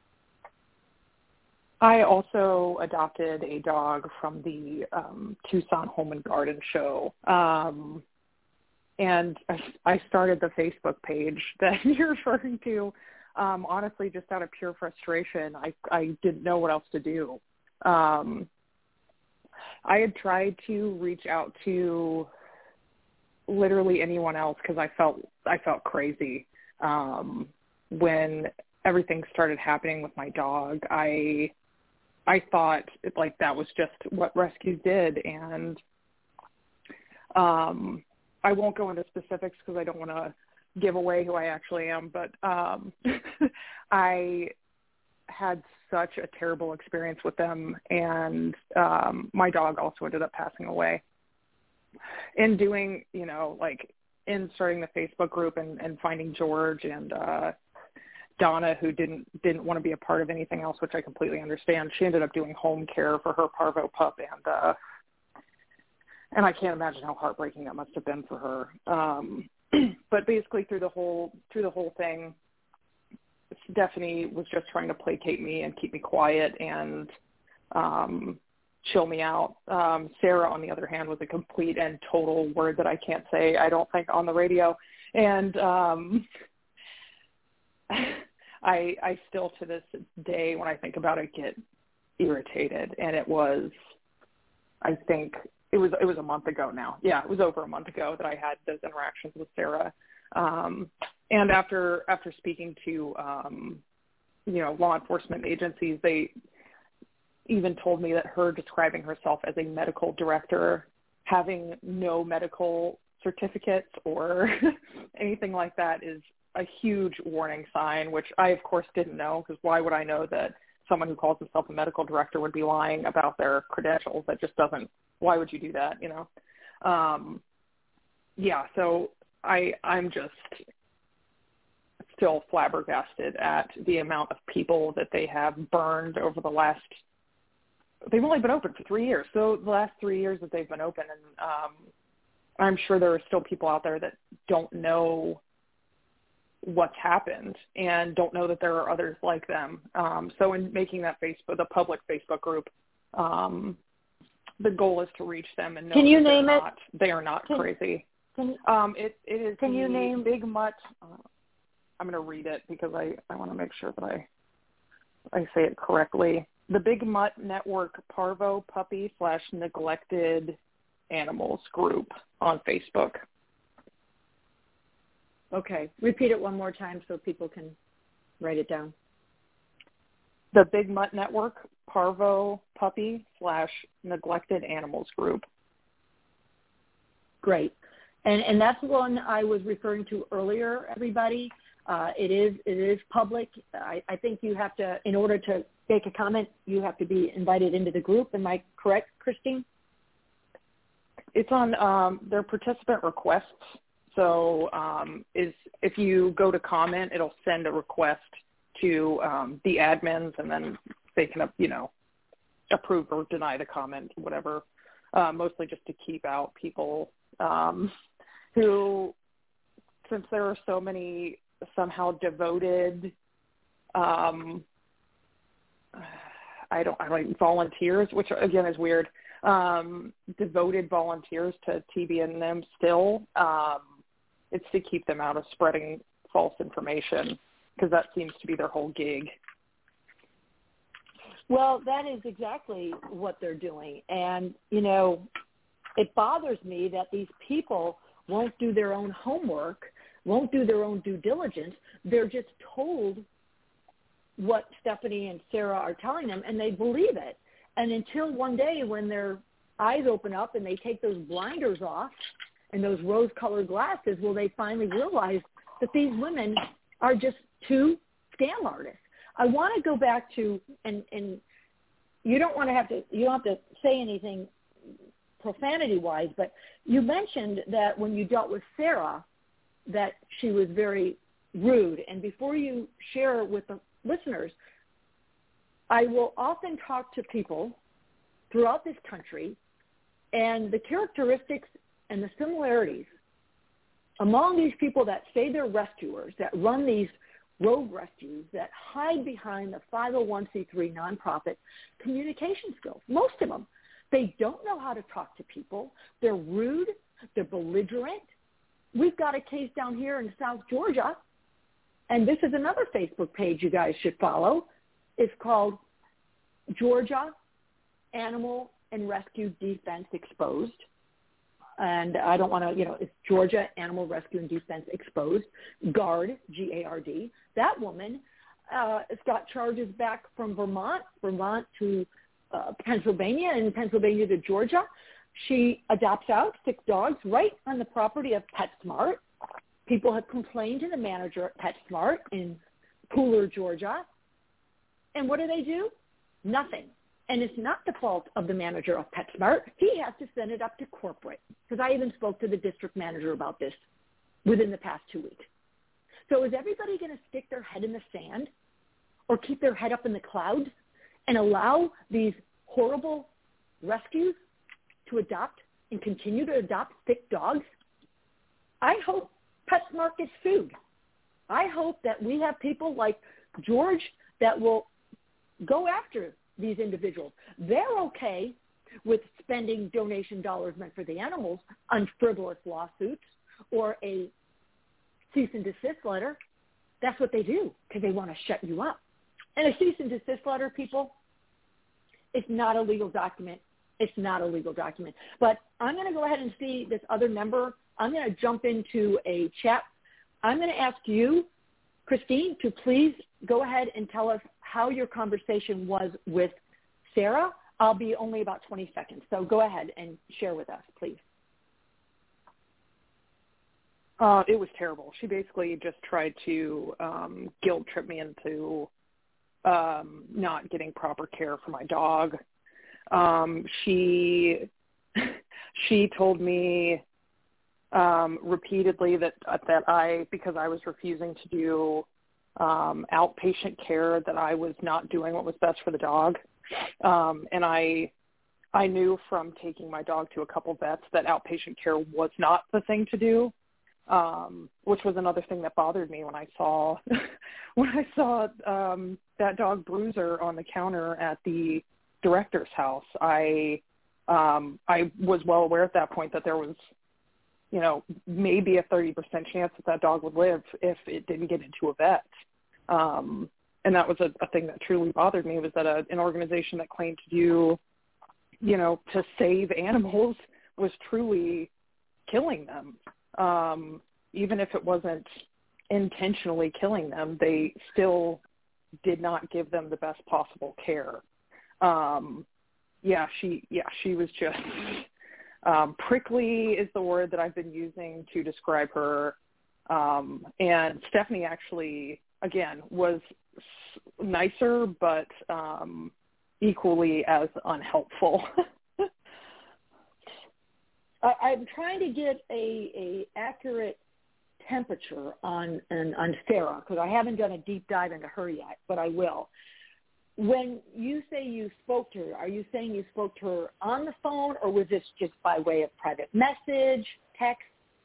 G: I also adopted a dog from the Tucson Home and Garden show. And I started the Facebook page that you're referring to, honestly, just out of pure frustration. I didn't know what else to do. I had tried to reach out to literally anyone else because I felt crazy when everything started happening with my dog. I thought like that was just what rescues did, and I won't go into specifics because I don't want to give away who I actually am, but I had such a terrible experience with them, and my dog also ended up passing away. In doing, in starting the Facebook group and finding George and Donna, who didn't want to be a part of anything else, which I completely understand. She ended up doing home care for her parvo pup, and I can't imagine how heartbreaking that must have been for her. But basically, through the whole thing, Stephanie was just trying to placate me and keep me quiet and chill me out. Sarah, on the other hand, was a complete and total word that I can't say, I don't think, on the radio. And I still, to this day, when I think about it, get irritated. And it was, I think, it was a month ago now. Yeah, it was over a month ago that I had those interactions with Sarah. And after speaking to, law enforcement agencies, they even told me that her describing herself as a medical director, having no medical certificates or anything like that, is a huge warning sign, which I, of course, didn't know, because why would I know that someone who calls himself a medical director would be lying about their credentials? That just doesn't, why would you do that, so I'm just still flabbergasted at the amount of people that they have burned over the last, they've only been open for 3 years. So the last 3 years that they've been open, and I'm sure there are still people out there that don't know what's happened and don't know that there are others like them. So in making that the public Facebook group, the goal is to reach them and know
C: Can you
G: that
C: name it?
G: They are not crazy. It is. Can you name Big Mutt? I'm going to read it because I want to make sure that I say it correctly. The Big Mutt Network Parvo Puppy / Neglected Animals group on Facebook.
C: Okay. Repeat it one more time so people can write it down.
G: The Big Mutt Network Parvo Puppy / Neglected Animals group.
C: Great. And that's the one I was referring to earlier, everybody. It is public. I think you have to, in order to make a comment, you have to be invited into the group. Am I correct, Christine?
G: It's on their participant requests. So if you go to comment, it'll send a request to the admins, and then they can, approve or deny the comment, whatever, mostly just to keep out people who, since there are so many somehow devoted, volunteers, which again is weird, devoted volunteers to TBNM still, it's to keep them out of spreading false information, because that seems to be their whole gig.
C: Well, that is exactly what they're doing. And, it bothers me that these people won't do their own homework, won't do their own due diligence. They're just told what Stephanie and Sarah are telling them, and they believe it. And until one day when their eyes open up and they take those blinders off and those rose-colored glasses, will they finally realize that these women are just two scam artists. I want to go back to, and you don't have to say anything profanity-wise, but you mentioned that when you dealt with Sarah, that she was very rude. And before you share with the listeners, I will often talk to people throughout this country, and the characteristics and the similarities among these people that say they're rescuers, that run these rogue rescues, that hide behind the 501c3 nonprofit, communication skills. Most of them, they don't know how to talk to people. They're rude. They're belligerent. We've got a case down here in South Georgia, and this is another Facebook page you guys should follow. It's called Georgia Animal and Rescue Defense Exposed. And I don't want to, it's Georgia Animal Rescue and Defense Exposed, GARD, G-A-R-D. That woman has got charges back from Vermont to Pennsylvania, and Pennsylvania to Georgia. She adopts out 6 dogs right on the property of PetSmart. People have complained to the manager at PetSmart in Pooler, Georgia. And what do? Nothing. And it's not the fault of the manager of PetSmart. He has to send it up to corporate, because I even spoke to the district manager about this within the past 2 weeks. So is everybody going to stick their head in the sand or keep their head up in the clouds and allow these horrible rescues to adopt and continue to adopt sick dogs? I hope PetSmart gets sued. I hope that we have people like George that will go after these individuals. They're okay with spending donation dollars meant for the animals on frivolous lawsuits or a cease and desist letter. That's what they do, because they want to shut you up. And a cease and desist letter, people, it's not a legal document. It's not a legal document. But I'm going to go ahead and see this other member. I'm going to jump into a chat. I'm going to ask you, Christine, to please go ahead and tell us how your conversation was with Sarah. I'll be only about 20 seconds. So go ahead and share with us, please.
G: It was terrible. She basically just tried to guilt trip me into not getting proper care for my dog. She told me repeatedly that I, because I was refusing to do outpatient care, that I was not doing what was best for the dog. And I knew from taking my dog to a couple vets that outpatient care was not the thing to do, which was another thing that bothered me when I saw that dog Bruiser on the counter at the director's house. I was well aware at that point that there was, maybe a 30% chance that dog would live if it didn't get into a vet. And that was a thing that truly bothered me, was that an organization that claimed to do, to save animals was truly killing them. Even if it wasn't intentionally killing them, they still did not give them the best possible care. She was just prickly is the word that I've been using to describe her. And Stephanie actually, again, was nicer, but equally as unhelpful.
C: I'm trying to get a accurate temperature on Sarah, because I haven't done a deep dive into her yet, but I will. When you say you spoke to her, are you saying you spoke to her on the phone, or was this just by way of private message, text?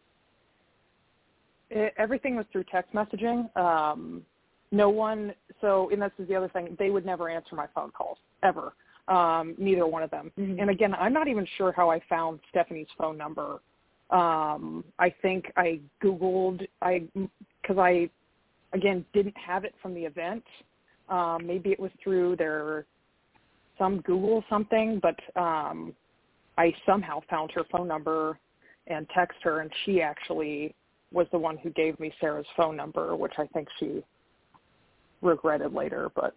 G: Everything was through text messaging. No one, and this is the other thing, they would never answer my phone calls, ever. Neither one of them. Mm-hmm. And again, I'm not even sure how I found Stephanie's phone number. I think I Googled, because I, again, didn't have it from the event. Maybe it was through some Google something, but I somehow found her phone number and text her, and she actually was the one who gave me Sarah's phone number, which I think she regretted later, but,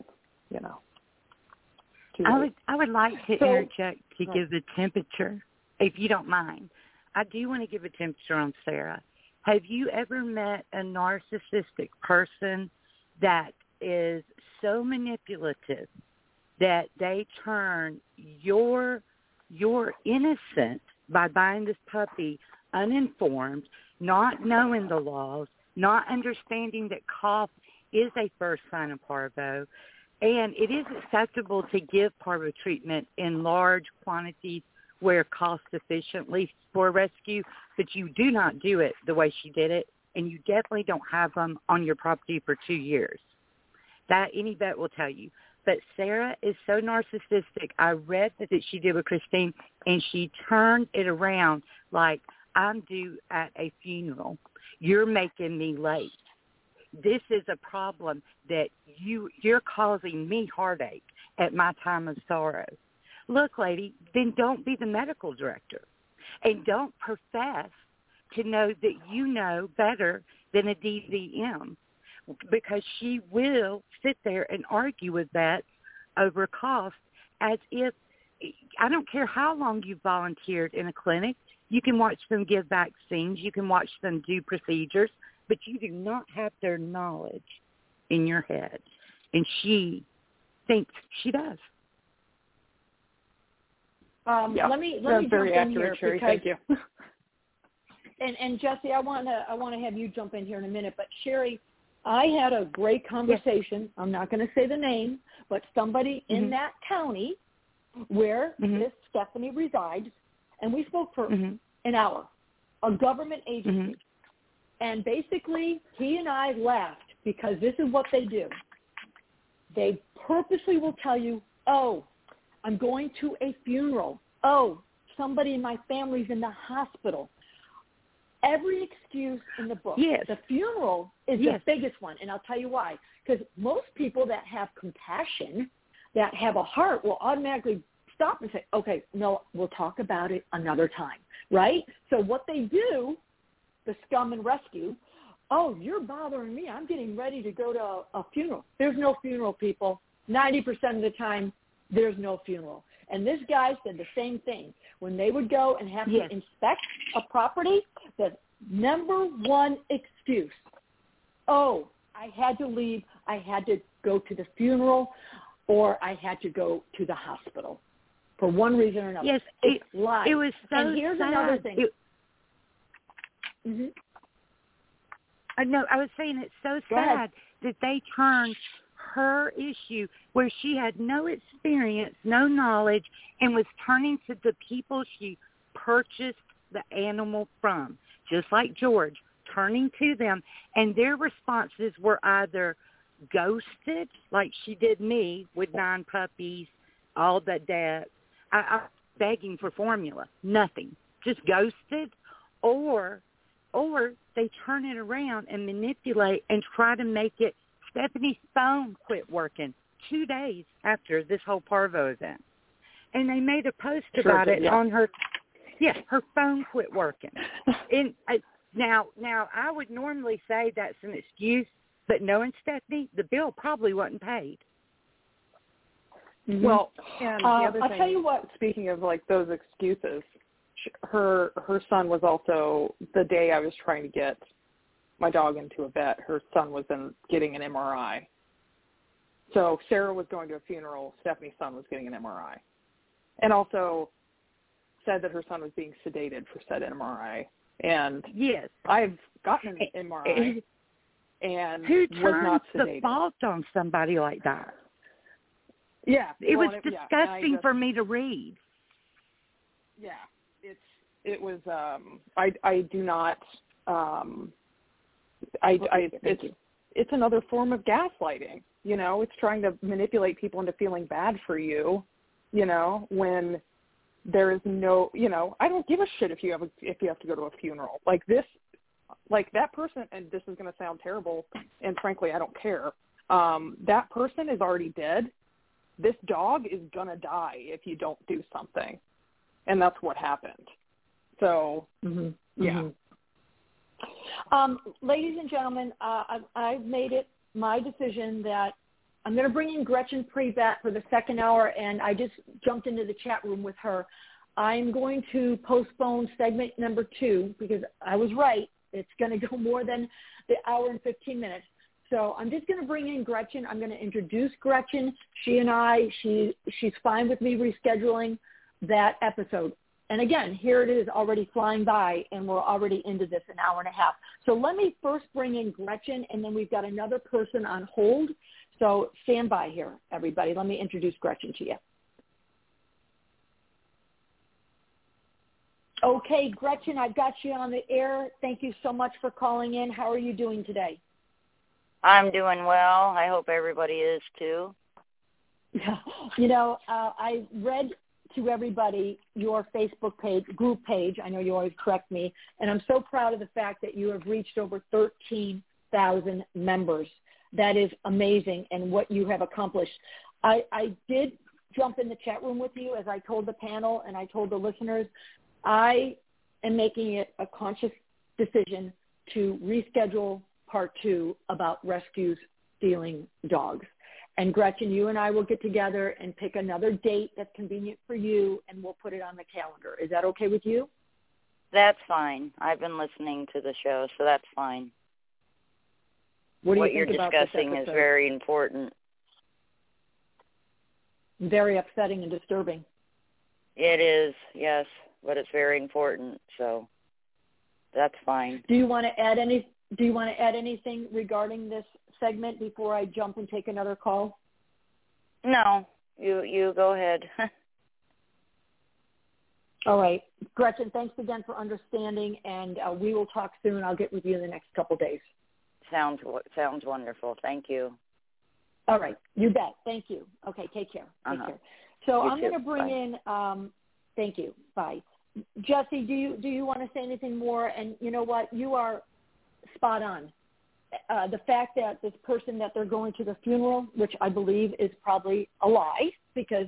D: I would like to interject to give the temperature, if you don't mind. I do want to give a temperature on Sarah. Have you ever met a narcissistic person that is so manipulative that they turn your innocent by buying this puppy uninformed, not knowing the laws, not understanding that cough is a first sign of parvo, and it is acceptable to give parvo treatment in large quantities where cost efficiently for rescue, but you do not do it the way she did it, and you definitely don't have them on your property for 2 years. That any vet will tell you. But Sarah is so narcissistic. I read that she did with Christine, and she turned it around like, I'm due at a funeral. You're making me late. This is a problem that you're causing me heartache at my time of sorrow. Look, lady, then don't be the medical director, and don't profess to know that you know better than a DVM, because she will sit there and argue with that over cost as if, I don't care how long you've volunteered in a clinic, you can watch them give vaccines, you can watch them do procedures, but you do not have their knowledge in your head. And she thinks she does.
C: Let me
G: that's
C: jump
G: very
C: in
G: accurate,
C: here
G: Sherry. Thank you.
C: And Jesse, I want to have you jump in here in a minute. But Sherry, I had a great conversation. Yes. I'm not going to say the name, but somebody in that county where this Stephanie resides, and we spoke for an hour, a government agency. And basically, he and I laughed because this is what they do. They purposely will tell you, oh, I'm going to a funeral. Oh, somebody in my family's in the hospital. Every excuse in the book.
D: Yes.
C: The funeral is the biggest one, and I'll tell you why. Because most people that have compassion, that have a heart, will automatically stop and say, okay, no, we'll talk about it another time, right? So what they do, the scum and rescue, oh, you're bothering me. I'm getting ready to go to a funeral. There's no funeral, people. 90% of the time, there's no funeral. And this guy said the same thing. When they would go and have to inspect a property, the number one excuse, oh, I had to leave, I had to go to the funeral, or I had to go to the hospital for one reason or another.
D: Yes,
C: it's lies.
D: It was so
C: and here's
D: sad.
C: Another thing.
D: No, I was saying it's so
C: Go
D: sad
C: ahead.
D: that they turned her issue where she had no experience, no knowledge, and was turning to the people she purchased the animal from, just like George, turning to them, and their responses were either ghosted, like she did me with 9 puppies, all that debt. I was begging for formula, nothing, just ghosted, or they turn it around and manipulate and try to make it. Stephanie's phone quit working 2 days after this whole parvo event. And they made a post about it on her. Yes, her phone quit working. And now I would normally say that's an excuse, but knowing Stephanie, the bill probably wasn't paid.
G: Well, and the other thing,
C: I'll tell you what.
G: Speaking of like those excuses, her son was also, the day I was trying to get my dog into a vet, her son was getting an MRI. So Sarah was going to a funeral, Stephanie's son was getting an MRI. And also said that her son was being sedated for said MRI. And
D: yes,
G: I've gotten an MRI and
D: who
G: was not
D: turns
G: sedated.
D: the fault on somebody like that?
G: Yeah.
D: It was disgusting for me to read.
G: Yeah. It was, I do not, it's another form of gaslighting. You know, it's trying to manipulate people into feeling bad for you, you know, when there is no, you know, I don't give a shit if you have to go to a funeral. Like that person, and this is going to sound terrible, and frankly, I don't care. That person is already dead. This dog is going to die if you don't do something. And that's what happened. So, yeah.
C: Ladies and gentlemen, I've made it my decision that I'm going to bring in Gretchen Privat for the second hour, and I just jumped into the chat room with her. I'm going to postpone segment number 2 because I was right. It's going to go more than the hour and 15 minutes. So I'm just going to bring in Gretchen. I'm going to introduce Gretchen. She's fine with me rescheduling that episode. And again, here it is already flying by, and we're already into this an hour and a half. So let me first bring in Gretchen, and then we've got another person on hold. So stand by here, everybody. Let me introduce Gretchen to you. Okay, Gretchen, I've got you on the air. Thank you so much for calling in. How are you doing today?
H: I'm doing well. I hope everybody is too.
C: Yeah, you know, I read to everybody your Facebook page, group page. I know you always correct me, and I'm so proud of the fact that you have reached over 13,000 members. That is amazing, and what you have accomplished. I did jump in the chat room with you, as I told the panel and I told the listeners. I am making it a conscious decision to reschedule part 2 about rescues stealing dogs. And Gretchen, you and I will get together and pick another date that's convenient for you, and we'll put it on the calendar. Is that okay with you?
H: That's fine. I've been listening to the show, so that's fine.
C: What
H: you're discussing is very important.
C: Very upsetting and disturbing.
H: It is, yes, but it's very important, so that's fine.
C: Do you want to add anything regarding this segment before I jump and take another call?
H: No, you go ahead.
C: All right. Gretchen, thanks again for understanding, and we will talk soon. I'll get with you in the next couple days.
H: Sounds wonderful. Thank you.
C: All right. You bet. Thank you. Okay, take care. Take care. So I'm going to bring in thank you. Bye. Jesse, do you want to say anything more? And you know what? You are spot on. The fact that this person that they're going to the funeral, which I believe is probably a lie, because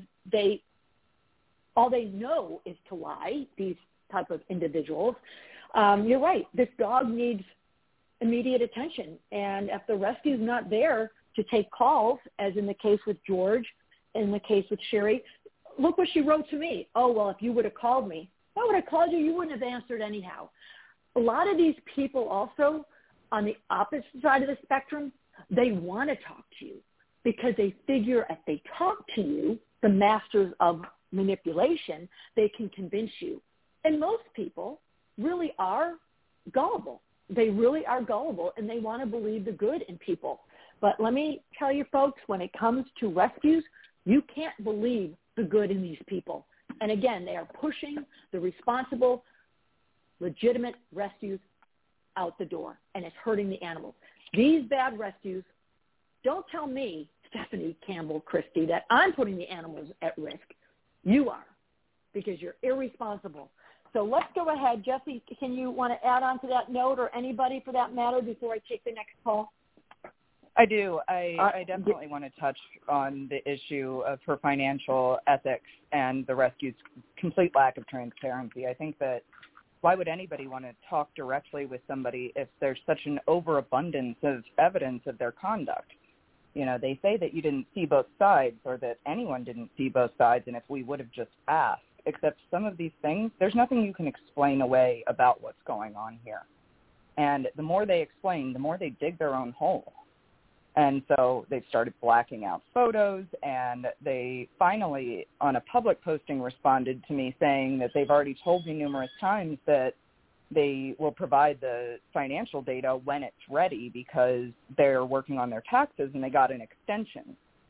C: all they know is to lie, these type of individuals. You're right. This dog needs immediate attention. And if the rescue's not there to take calls, as in the case with George, in the case with Sherry, look what she wrote to me. Oh, well, if you would have called me, if I would have called you, you wouldn't have answered anyhow. A lot of these people also, on the opposite side of the spectrum, they want to talk to you because they figure if they talk to you, the masters of manipulation, they can convince you. And most people really are gullible. They really are gullible, and they want to believe the good in people. But let me tell you, folks, when it comes to rescues, you can't believe the good in these people. And again, they are pushing the responsible, legitimate rescues out the door, and it's hurting the animals. These bad rescues, don't tell me, Stephanie Campbell Christie, that I'm putting the animals at risk. You are, because you're irresponsible. So let's go ahead. Jesse, can you want to add on to that note, or anybody for that matter, before I take the next call?
F: I do. I definitely want to touch on the issue of her financial ethics and the rescue's complete lack of transparency. I think that why would anybody want to talk directly with somebody if there's such an overabundance of evidence of their conduct? You know, they say that you didn't see both sides, or that anyone didn't see both sides, and if we would have just asked, except some of these things, there's nothing you can explain away about what's going on here. And the more they explain, the more they dig their own hole. And so they've started blacking out photos, and they finally, on a public posting, responded to me saying that they've already told me numerous times that they will provide the financial data when it's ready because they're working on their taxes and they got an extension.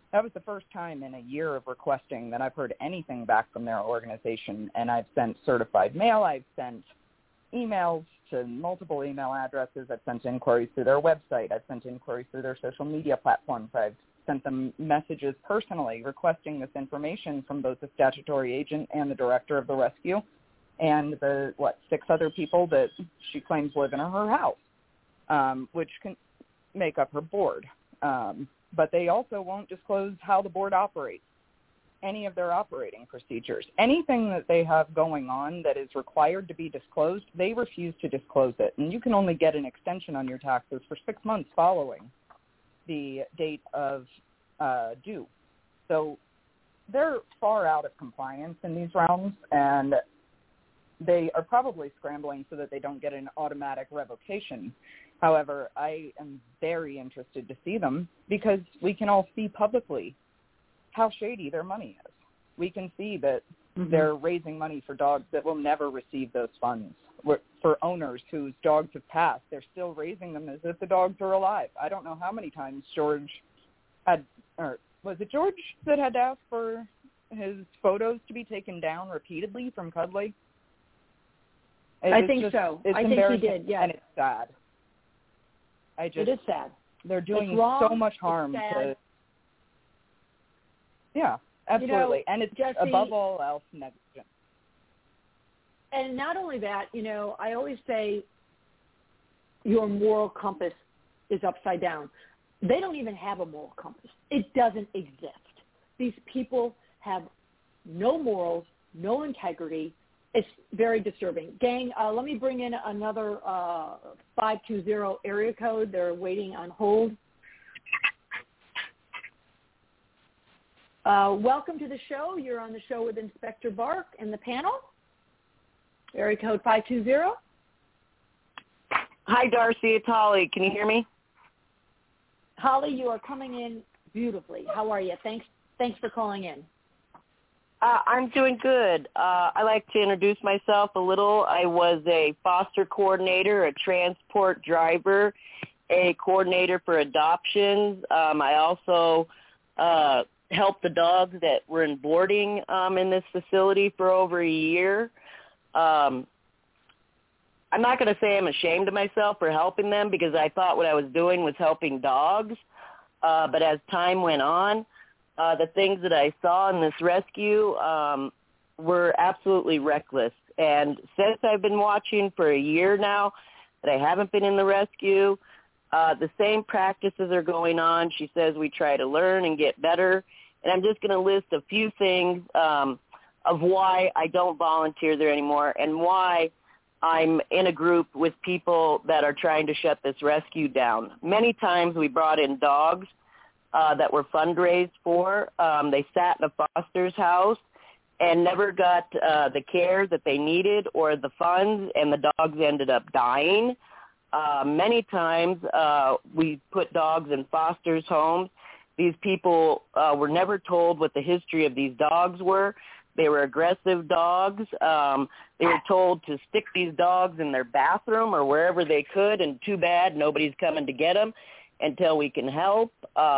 F: That was the first time in a year of requesting that I've heard anything back from their organization, and I've sent certified mail. I've sent emails to multiple email addresses. I've sent inquiries through their website. I've sent inquiries through their social media platforms. I've sent them messages personally requesting this information from both the statutory agent and the director of the rescue and the, 6 other people that she claims live in her house, which can make up her board. But they also won't disclose how the board operates, any of their operating procedures. Anything that they have going on that is required to be disclosed, they refuse to disclose it. And you can only get an extension on your taxes for 6 months following the date of due. So they're far out of compliance in these realms, and they are probably scrambling so that they don't get an automatic revocation. However, I am very interested to see them because we can all see publicly how shady their money is. We can see that they're raising money for dogs that will never receive those funds. For owners whose dogs have passed, they're still raising them as if the dogs are alive. I don't know how many times George had, or was it George that had to ask for his photos to be taken down repeatedly from Cuddly?
C: I think so.
F: It's
C: I think he did, yeah.
F: And it's sad.
C: It is sad.
F: They're doing so much harm to... Yeah, absolutely. And it's, Jesse, above all else, negligent.
C: And not only that, I always say your moral compass is upside down. They don't even have a moral compass. It doesn't exist. These people have no morals, no integrity. It's very disturbing. Gang, let me bring in another 520 area code. They're waiting on hold. Welcome to the show. You're on the show with Inspector Bark and the panel. Area code 520.
I: Hi, Darcy. It's Holly. Can you hear me?
C: Holly, you are coming in beautifully. How are you? Thanks for calling in.
I: I'm doing good. I like to introduce myself a little. I was a foster coordinator, a transport driver, a coordinator for adoptions. I also helped the dogs that were in boarding in this facility for over a year. I'm not going to say I'm ashamed of myself for helping them because I thought what I was doing was helping dogs. But as time went on, the things that I saw in this rescue were absolutely reckless. And since I've been watching for a year now that I haven't been in the rescue, the same practices are going on. She says we try to learn and get better. And I'm just going to list a few things of why I don't volunteer there anymore and why I'm in a group with people that are trying to shut this rescue down. Many times we brought in dogs that were fundraised for. They sat in a foster's house and never got the care that they needed or the funds, and the dogs ended up dying. Many times we put dogs in foster's homes. These people were never told what the history of these dogs were. They were aggressive dogs. They were told to stick these dogs in their bathroom or wherever they could, and too bad nobody's coming to get them until we can help.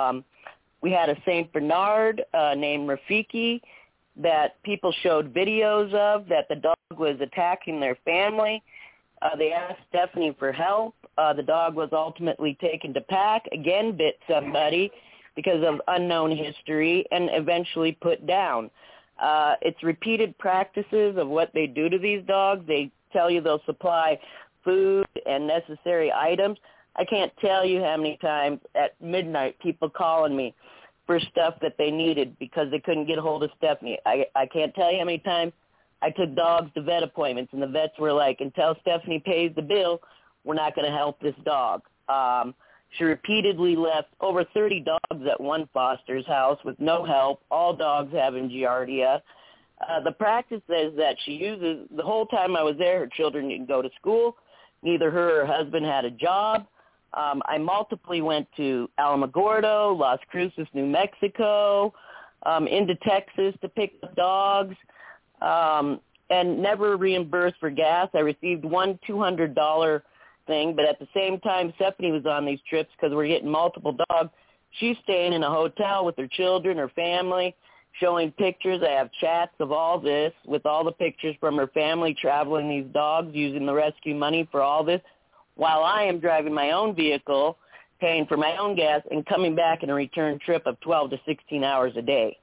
I: We had a St. Bernard named Rafiki that people showed videos of that the dog was attacking their family. They asked Stephanie for help. The dog was ultimately taken to PAC, again bit somebody because of unknown history, and eventually put down. It's repeated practices of what they do to these dogs. They tell you they'll supply food and necessary items. I can't tell you how many times at midnight people calling me for stuff that they needed because they couldn't get a hold of Stephanie. I can't tell you how many times I took dogs to vet appointments, and the vets were like, until Stephanie pays the bill, we're not going to help this dog. She repeatedly left over 30 dogs at one foster's house with no help, all dogs having Giardia. The practice is that she uses, the whole time I was there, her children didn't go to school. Neither her or her husband had a job. I multiply went to Alamogordo, Las Cruces, New Mexico, into Texas to pick up dogs, and never reimbursed for gas. I received one $200 thing, but at the same time Stephanie was on these trips because we're getting multiple dogs. She's staying in a hotel with her children, her family, showing pictures. I have chats of all this with all the pictures from her family traveling these dogs, using the rescue money for all this, while I am driving my own vehicle, paying for my own gas, and coming back in a return trip of 12 to 16 hours a day.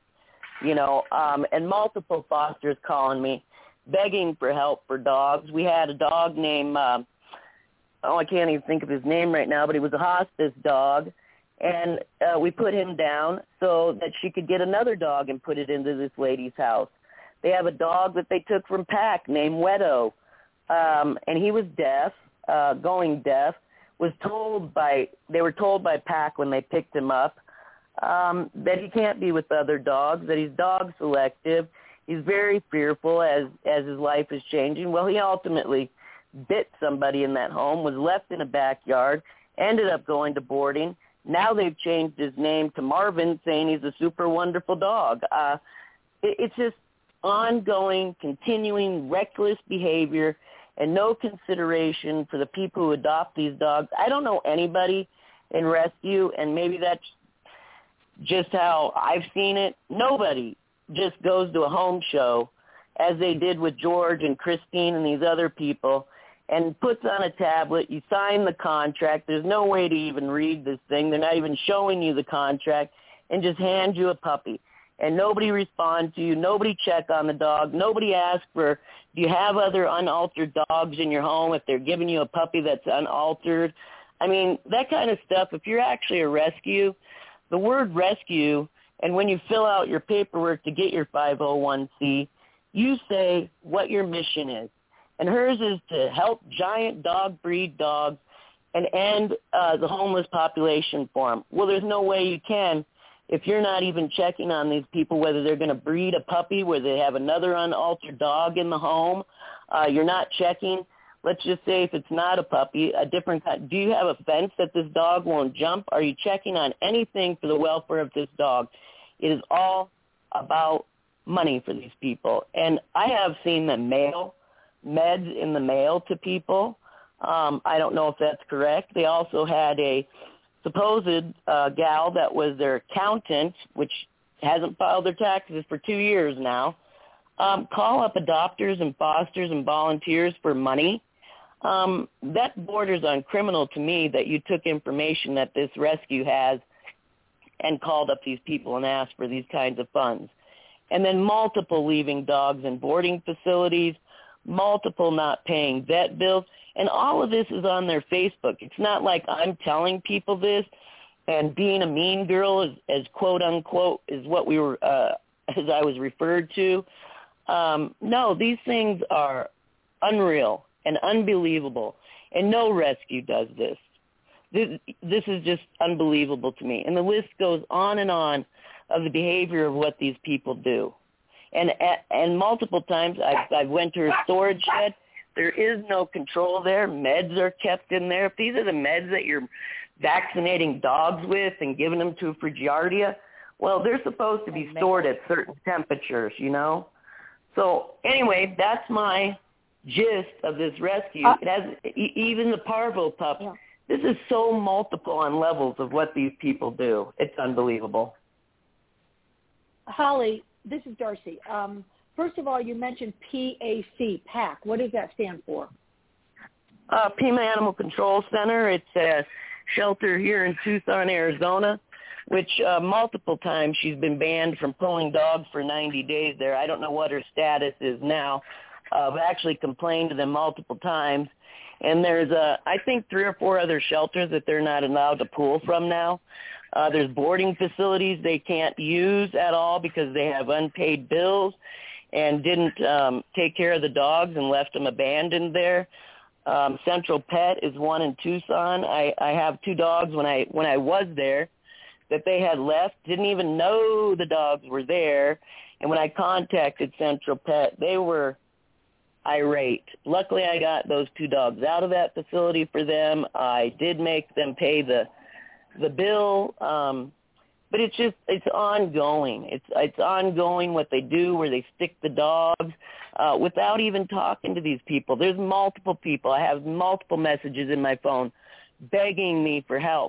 I: And multiple fosters calling me, begging for help for dogs. We had a dog named, I can't even think of his name right now, but he was a hospice dog, and we put him down so that she could get another dog and put it into this lady's house. They have a dog that they took from PAC named Wedo, and he was deaf, going deaf. They were told by PAC when they picked him up that he can't be with other dogs, that he's dog selective. He's very fearful as his life is changing. Well, he ultimately bit somebody in that home, was left in a backyard, ended up going to boarding. Now they've changed his name to Marvin, saying he's a super wonderful dog. It's just ongoing, continuing, reckless behavior and no consideration for the people who adopt these dogs. I don't know anybody in rescue, and maybe that's just how I've seen it. Nobody just goes to a home show, as they did with George and Christine and these other people, and puts on a tablet. You sign the contract. There's no way to even read this thing. They're not even showing you the contract, and just hand you a puppy. And nobody responds to you. Nobody check on the dog. Nobody asks for, do you have other unaltered dogs in your home if they're giving you a puppy that's unaltered? I mean, that kind of stuff. If you're actually a rescue, the word rescue, and when you fill out your paperwork to get your 501c, you say what your mission is. And hers is to help giant dog breed dogs and end the homeless population for them. Well, there's no way you can if you're not even checking on these people, whether they're going to breed a puppy where they have another unaltered dog in the home. You're not checking. Let's just say if it's not a puppy, a different kind. Do you have a fence that this dog won't jump? Are you checking on anything for the welfare of this dog? It is all about money for these people. And I have seen them mail meds in the mail to people. I don't know if that's correct. They also had a supposed gal that was their accountant, which hasn't filed their taxes for 2 years now, call up adopters and fosters and volunteers for money. That borders on criminal to me, that you took information that this rescue has and called up these people and asked for these kinds of funds. And then multiple leaving dogs in boarding facilities, multiple not paying vet bills, and all of this is on their Facebook. It's not like I'm telling people this and being a mean girl, as quote unquote, is what we were, as I was referred to. No, these things are unreal and unbelievable, and no rescue does this. This is just unbelievable to me. And the list goes on and on of the behavior of what these people do. And multiple times I've went to a storage shed. There is no control there. Meds are kept in there. If these are the meds that you're vaccinating dogs with and giving them to Frigiardia, well, they're supposed to be stored at certain temperatures, you know. So anyway, that's my gist of this rescue. It has even the parvo pup. Yeah. This is so multiple on levels of what these people do. It's unbelievable.
C: Holly, this is Darcy. First of all, you mentioned PAC. What does that stand for?
I: Pima Animal Control Center. It's a shelter here in Tucson, Arizona, which multiple times she's been banned from pulling dogs for 90 days there. I don't know what her status is now. I've actually complained to them multiple times. And there's, I think, 3 or 4 other shelters that they're not allowed to pull from now. There's boarding facilities they can't use at all because they have unpaid bills and didn't take care of the dogs and left them abandoned there. Central Pet is one in Tucson. I have 2 dogs when I was there that they had left, didn't even know the dogs were there. And when I contacted Central Pet, they were irate. Luckily, I got those 2 dogs out of that facility for them. I did make them pay the bill, but it's ongoing. It's ongoing what they do, where they stick the dogs without even talking to these people. There's multiple people. I have multiple messages in my phone begging me for help.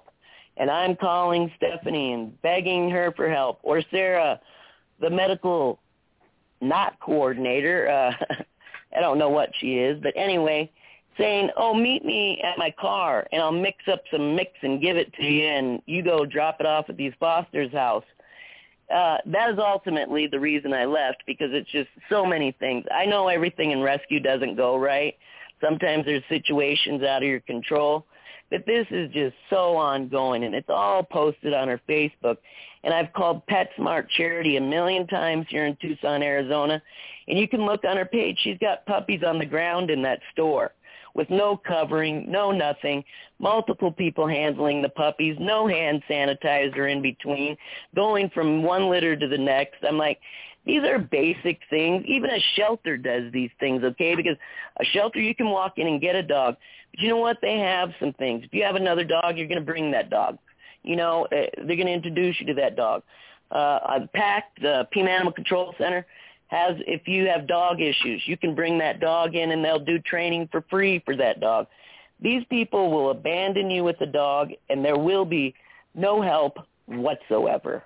I: and I'm calling Stephanie and begging her for help, or Sarah, the medical not coordinator, I don't know what she is, but anyway, saying, oh, meet me at my car, and I'll mix up some mix and give it to you, and you go drop it off at these Foster's house. That is ultimately the reason I left, because it's just so many things. I know everything in rescue doesn't go right. Sometimes there's situations out of your control. But this is just so ongoing, and it's all posted on her Facebook. And I've called PetSmart Charity a million times here in Tucson, Arizona. And you can look on her page. She's got puppies on the ground in that store with no covering, no nothing, multiple people handling the puppies, no hand sanitizer in between, going from one litter to the next. I'm like, these are basic things. Even a shelter does these things, okay? Because a shelter, you can walk in and get a dog. But you know what? They have some things. If you have another dog, you're going to bring that dog. You know, they're going to introduce you to that dog. PAC, the Pima Animal Control Center, has, if you have dog issues, you can bring that dog in and they'll do training for free for that dog. These people will abandon you with a dog, and there will be no help whatsoever.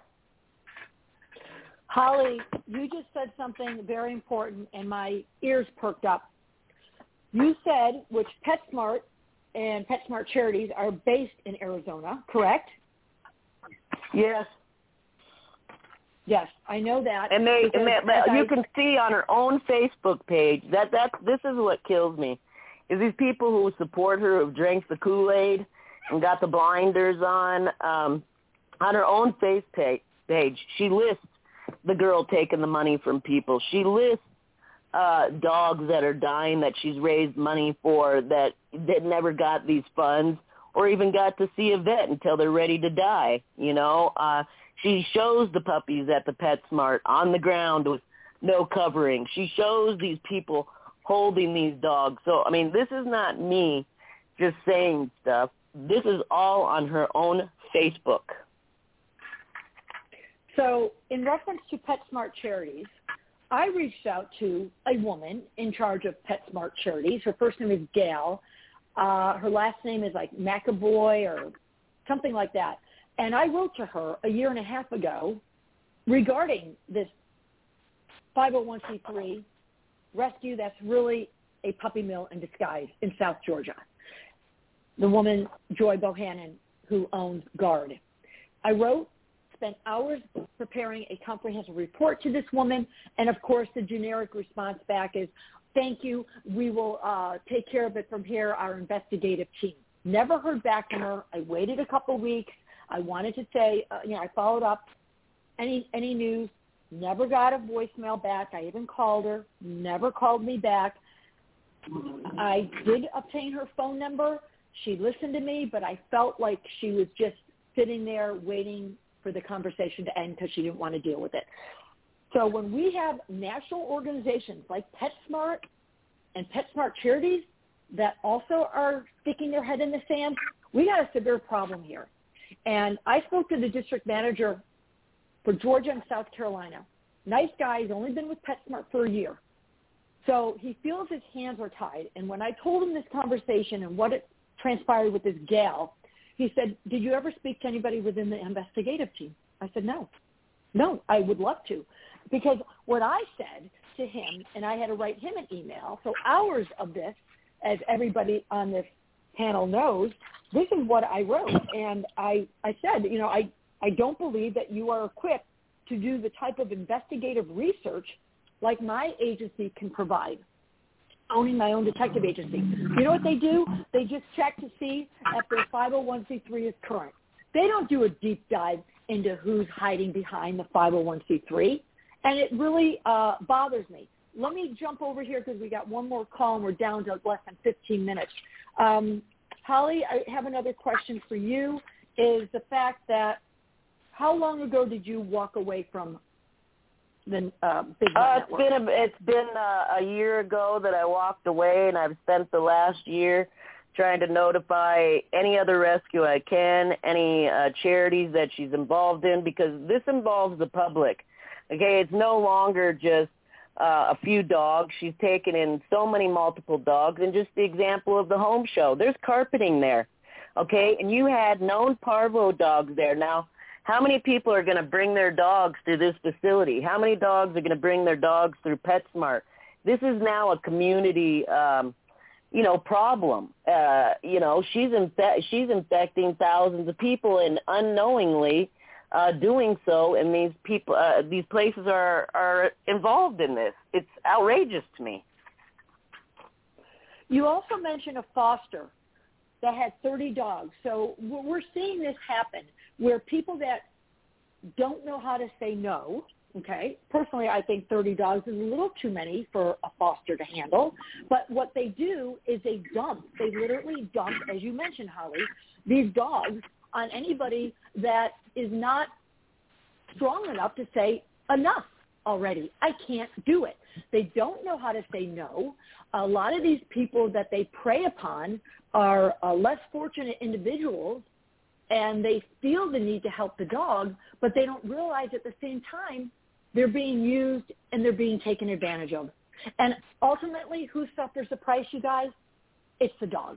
C: Holly, you just said something very important, and my ears perked up. You said, which PetSmart and PetSmart Charities are based in Arizona, correct?
I: Yes.
C: Yes, I know that.
I: And you can see on her own Facebook page this is what kills me, is these people who support her, who've drank the Kool-Aid and got the blinders on her own Facebook page. She lists the girl taking the money from people. She lists dogs that are dying that she's raised money for that never got these funds or even got to see a vet until they're ready to die, you know. She shows the puppies at the PetSmart on the ground with no covering. She shows these people holding these dogs. So, I mean, this is not me just saying stuff. This is all on her own Facebook.
C: So in reference to PetSmart Charities, I reached out to a woman in charge of PetSmart Charities. Her first name is Gail. Her last name is like McAvoy or something like that. And I wrote to her a year and a half ago regarding this 501c3 rescue that's really a puppy mill in disguise in South Georgia. The woman, Joy Bohannon, who owns Guard. I wrote, spent hours preparing a comprehensive report to this woman, and of course the generic response back is, thank you, we will take care of it from here, our investigative team. Never heard back from her. I waited a couple weeks. I wanted to say, I followed up. Any news? Never got a voicemail back. I even called her. Never called me back. I did obtain her phone number. She listened to me, but I felt like she was just sitting there waiting for the conversation to end because she didn't want to deal with it. So when we have national organizations like PetSmart and PetSmart Charities that also are sticking their head in the sand, we got a severe problem here. And I spoke to the district manager for Georgia and South Carolina. Nice guy. He's only been with PetSmart for a year. So he feels his hands are tied. And when I told him this conversation and what it transpired with this gal, he said, did you ever speak to anybody within the investigative team? I said, no. No, I would love to. Because what I said to him, and I had to write him an email, so hours of this, as everybody on this panel knows, this is what I wrote. And I said, I don't believe that you are equipped to do the type of investigative research like my agency can provide, owning my own detective agency. You know what they do? They just check to see if their 501c3 is current. They don't do a deep dive into who's hiding behind the 501c3, and it really bothers me. Let me jump over here because we got one more call and we're down to less than 15 minutes. Holly, I have another question for you, is the fact that how long ago did you walk away from the Big Net Network?
I: It's been a year ago that I walked away, and I've spent the last year trying to notify any other rescue I can, any charities that she's involved in, because this involves the public. Okay, it's no longer just a few dogs. She's taken in so many multiple dogs, and just the example of the home show. There's carpeting there. okay? And you had known parvo dogs there. Now, how many people are going to bring their dogs to this facility? How many dogs are going to bring their dogs through PetSmart? This is now a community, problem. She's infecting thousands of people and unknowingly doing so, and these places are involved in this. It's outrageous to me.
C: You also mentioned a foster that had 30 dogs. So we're seeing this happen where people that don't know how to say no, okay, personally I think 30 dogs is a little too many for a foster to handle, but what they do is they literally dump, as you mentioned, Holly, these dogs on anybody that is not strong enough to say enough already. I can't do it. They don't know how to say no. A lot of these people that they prey upon are less fortunate individuals, and they feel the need to help the dog, but they don't realize at the same time they're being used and they're being taken advantage of. And ultimately, who suffers the price, you guys? It's the dogs.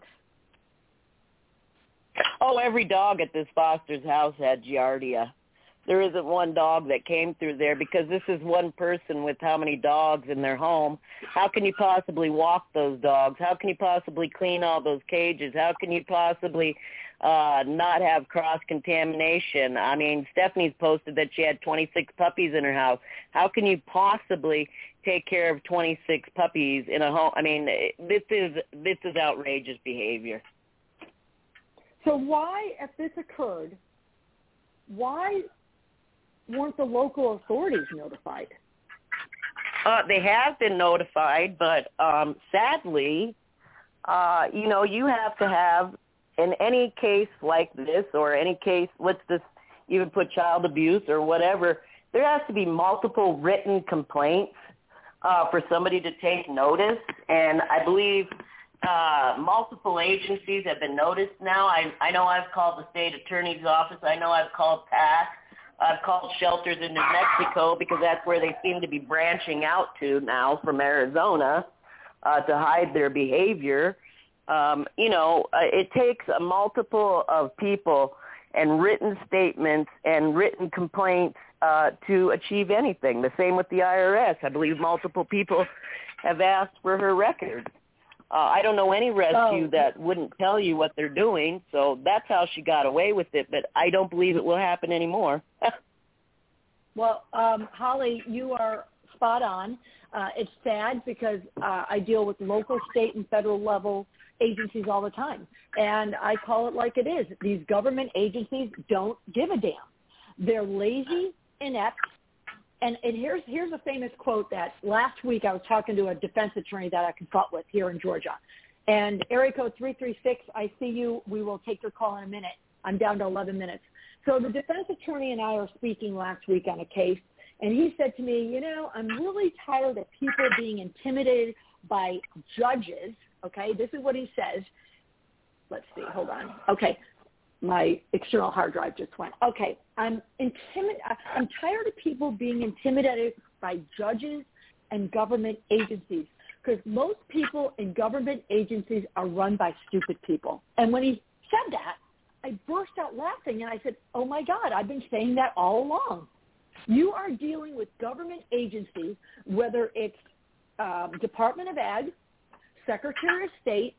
I: Oh, every dog at this foster's house had Giardia. There isn't one dog that came through there because this is one person with how many dogs in their home. How can you possibly walk those dogs? How can you possibly clean all those cages? How can you possibly not have cross-contamination? I mean, Stephanie's posted that she had 26 puppies in her house. How can you possibly take care of 26 puppies in a home? I mean, this is outrageous behavior.
C: So why, if this occurred, why weren't the local authorities notified?
I: They have been notified, but sadly, you have to have, in any case like this or any case, let's just even put child abuse or whatever, there has to be multiple written complaints for somebody to take notice. And I believe multiple agencies have been noticed now. I know I've called the state attorney's office. I know I've called PAC. I've called shelters in New Mexico because that's where they seem to be branching out to now from Arizona to hide their behavior. It takes a multiple of people and written statements and written complaints to achieve anything. The same with the IRS. I believe multiple people have asked for her records. I don't know any rescue that wouldn't tell you what they're doing, so that's how she got away with it, but I don't believe it will happen anymore.
C: Well, Holly, you are spot on. It's sad because I deal with local, state, and federal level agencies all the time, and I call it like it is. These government agencies don't give a damn. They're lazy, inept. And here's a famous quote that last week I was talking to a defense attorney that I consult with here in Georgia. And area code 336, I see you. We will take your call in a minute. I'm down to 11 minutes. So the defense attorney and I are speaking last week on a case, and he said to me, I'm really tired of people being intimidated by judges. Okay, this is what he says. Let's see. Hold on. Okay. My external hard drive just went. Okay, I'm tired of people being intimidated by judges and government agencies because most people in government agencies are run by stupid people. And when he said that, I burst out laughing and I said, oh my God, I've been saying that all along. You are dealing with government agencies, whether it's Department of Ag, Secretary of State.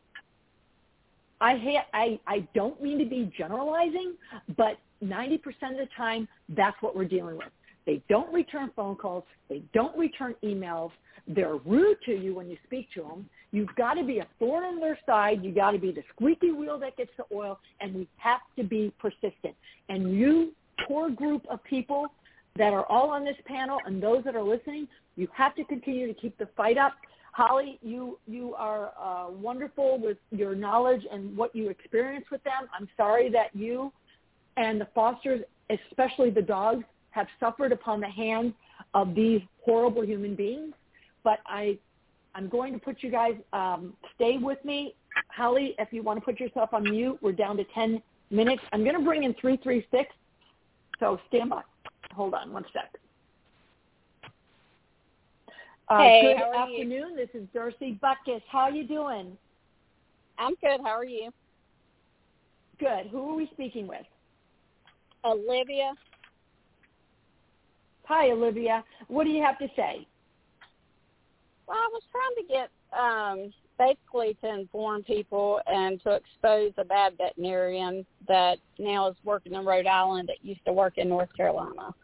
C: I don't mean to be generalizing, but 90% of the time, that's what we're dealing with. They don't return phone calls. They don't return emails. They're rude to you when you speak to them. You've got to be a thorn in their side. You've got to be the squeaky wheel that gets the oil, and we have to be persistent. And you, core group of people that are all on this panel and those that are listening, you have to continue to keep the fight up. Holly, you are wonderful with your knowledge and what you experience with them. I'm sorry that you and the fosters, especially the dogs, have suffered upon the hands of these horrible human beings. But I'm going to put you guys, stay with me. Holly, if you want to put yourself on mute, we're down to 10 minutes. I'm going to bring in 336, so stand by. Hold on one sec.
J: Hey,
C: good afternoon. This is Darcy Butkus. How are you doing?
J: I'm good. How are you?
C: good. Who are we speaking with?
J: Olivia.
C: Hi, Olivia. What do you have to say?
J: Well, I was trying to get basically to inform people and to expose a bad veterinarian that now is working in Rhode Island that used to work in North Carolina.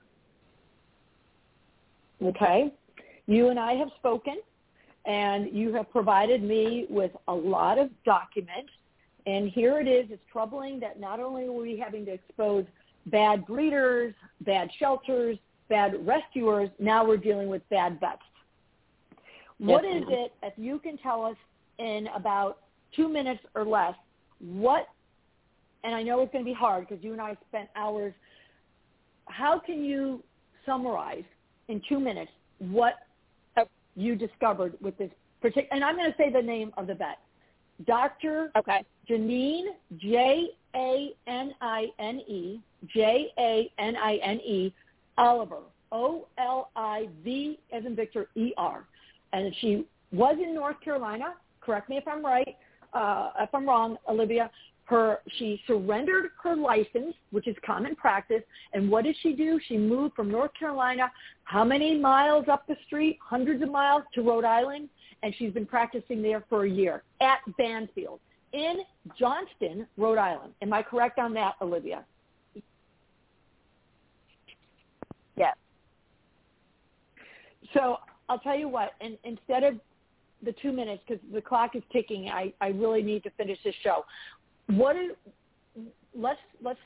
C: Okay. You and I have spoken, and you have provided me with a lot of documents. And here it is. It's troubling that not only are we having to expose bad breeders, bad shelters, bad rescuers, now we're dealing with bad vets. What is it, if you can tell us in about 2 minutes or less, what, and I know it's going to be hard because you and I spent hours, how can you summarize in 2 minutes what you discovered with this particular, and I'm going to say the name of the vet, Dr. Janine, Janine, Oliver, Olive, as in Victor, ER. And she was in North Carolina. Correct me if I'm right, if I'm wrong, Olivia. She surrendered her license, which is common practice. And what did she do? She moved from North Carolina, how many miles up the street? Hundreds of miles to Rhode Island. And she's been practicing there for a year at Banfield in Johnston, Rhode Island. Am I correct on that, Olivia?
J: Yes.
C: So I'll tell you what, and instead of the 2 minutes, because the clock is ticking, I really need to finish this show. Let's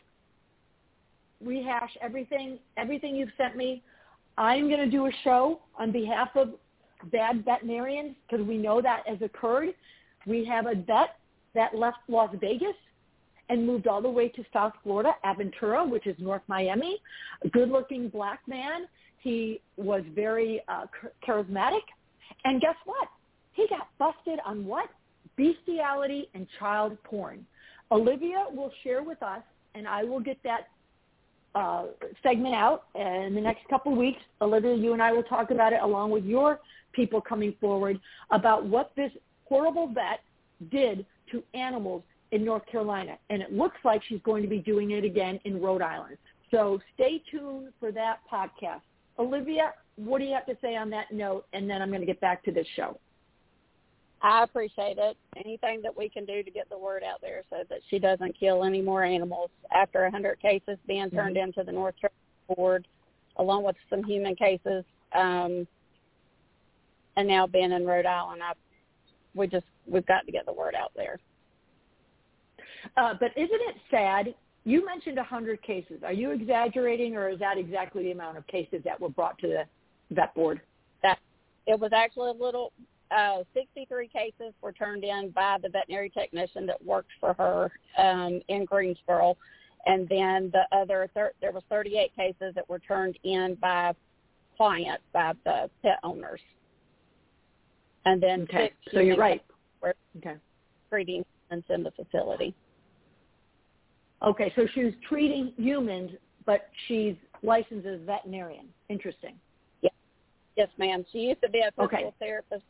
C: rehash everything you've sent me. I'm going to do a show on behalf of bad veterinarians because we know that has occurred. We have a vet that left Las Vegas and moved all the way to South Florida, Aventura, which is North Miami. A good-looking black man. He was very charismatic. And guess what? He got busted on what? Bestiality and child porn. Olivia will share with us, and I will get that segment out in the next couple of weeks. Olivia, you and I will talk about it along with your people coming forward about what this horrible vet did to animals in North Carolina. And it looks like she's going to be doing it again in Rhode Island. So stay tuned for that podcast. Olivia, what do you have to say on that note? And then I'm going to get back to this show.
J: I appreciate it. Anything that we can do to get the word out there so that she doesn't kill any more animals after 100 cases being turned into the North Carolina board, along with some human cases, and now being in Rhode Island. We've got to get the word out there.
C: But isn't it sad? You mentioned 100 cases. Are you exaggerating, or is that exactly the amount of cases that were brought to the vet board?
J: It was actually a little. 63 cases were turned in by the veterinary technician that worked for her in Greensboro, and then the other there was 38 cases that were turned in by clients, by the pet owners, and then 6
C: so you're right.
J: Were treating humans in the facility.
C: Okay, so she was treating humans, but she's licensed as a veterinarian. Interesting.
J: Yes, ma'am. She used to be a physical therapist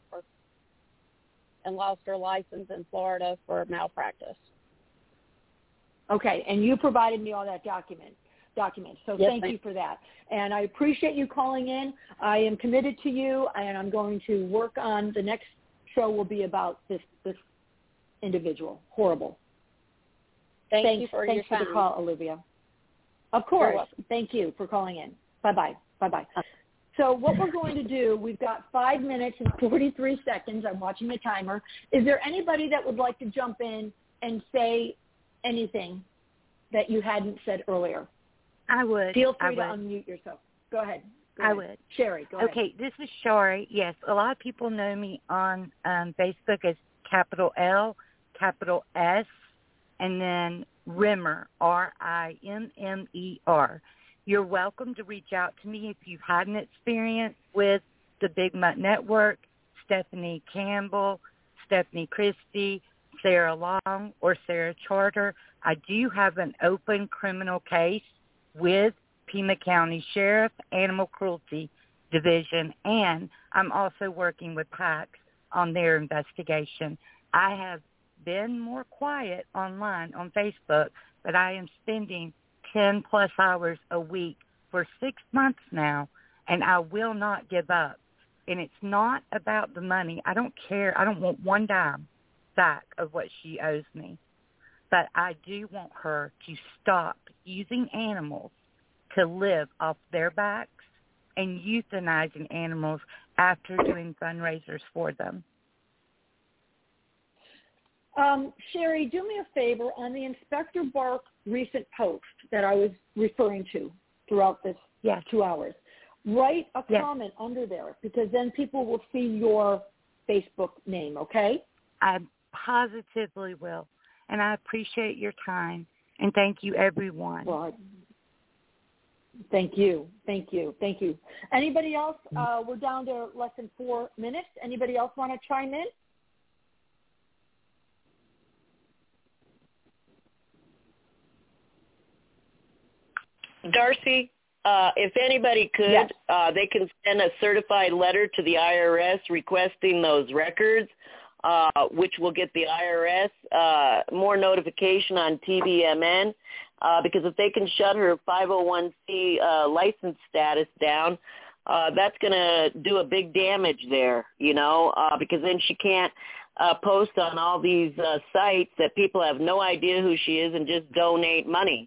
J: and lost her license in Florida for malpractice.
C: Okay, and you provided me all that document. So thank you for that. And I appreciate you calling in. I am committed to you, and I'm going to work on the next show will be about this individual. Horrible.
J: Thanks for your time.
C: Thanks for the call, Olivia. Of course. Thank you for calling in. Bye-bye. Bye-bye. So what we're going to do, we've got 5 minutes and 43 seconds. I'm watching the timer. Is there anybody that would like to jump in and say anything that you hadn't said earlier?
D: I would.
C: Feel free to unmute yourself. Go ahead.
D: I would.
C: Sherry, go ahead.
D: Okay, this is Shari. Yes, a lot of people know me on Facebook as capital L, capital S, and then Rimmer, R-I-M-M-E-R. You're welcome to reach out to me if you've had an experience with the Big Mutt Network, Stephanie Campbell, Stephanie Christie, Sarah Long, or Sarah Charter. I do have an open criminal case with Pima County Sheriff, Animal Cruelty Division, and I'm also working with PACS on their investigation. I have been more quiet online on Facebook, but I am spending 10-plus hours a week for 6 months now, and I will not give up. And it's not about the money. I don't care. I don't want one dime back of what she owes me. But I do want her to stop using animals to live off their backs and euthanizing animals after doing fundraisers for them.
C: Sherry, do me a favor on the Inspector Bark recent post that I was referring to throughout this 2 hours. Write a comment under there, because then people will see your Facebook name, okay?
D: I positively will. And I appreciate your time. And thank you, everyone.
C: Well, thank you. Thank you. Thank you. Anybody else? We're down to less than 4 minutes. Anybody else want to chime in?
I: Darcy, if anybody could, they can send a certified letter to the IRS requesting those records, which will get the IRS more notification on TVMN, because if they can shut her 501c license status down, that's going to do a big damage there, because then she can't post on all these sites that people have no idea who she is and just donate money.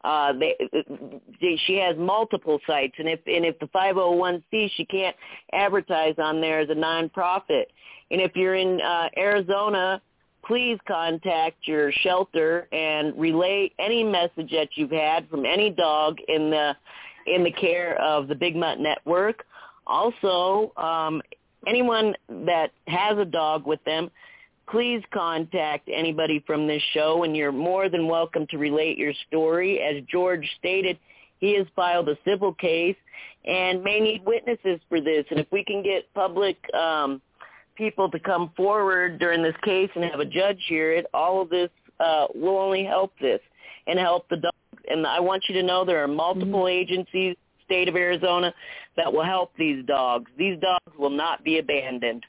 I: She has multiple sites, and if the 501c, she can't advertise on there as a nonprofit. And if you're in Arizona, please contact your shelter and relay any message that you've had from any dog in the care of the Big Mutt Network. Also, anyone that has a dog with them, please contact anybody from this show, and you're more than welcome to relate your story. As George stated, he has filed a civil case and may need witnesses for this. And if we can get public people to come forward during this case and have a judge hear it, all of this will only help this and help the dog. And I want you to know there are multiple agencies, state of Arizona, that will help these dogs. These dogs will not be abandoned.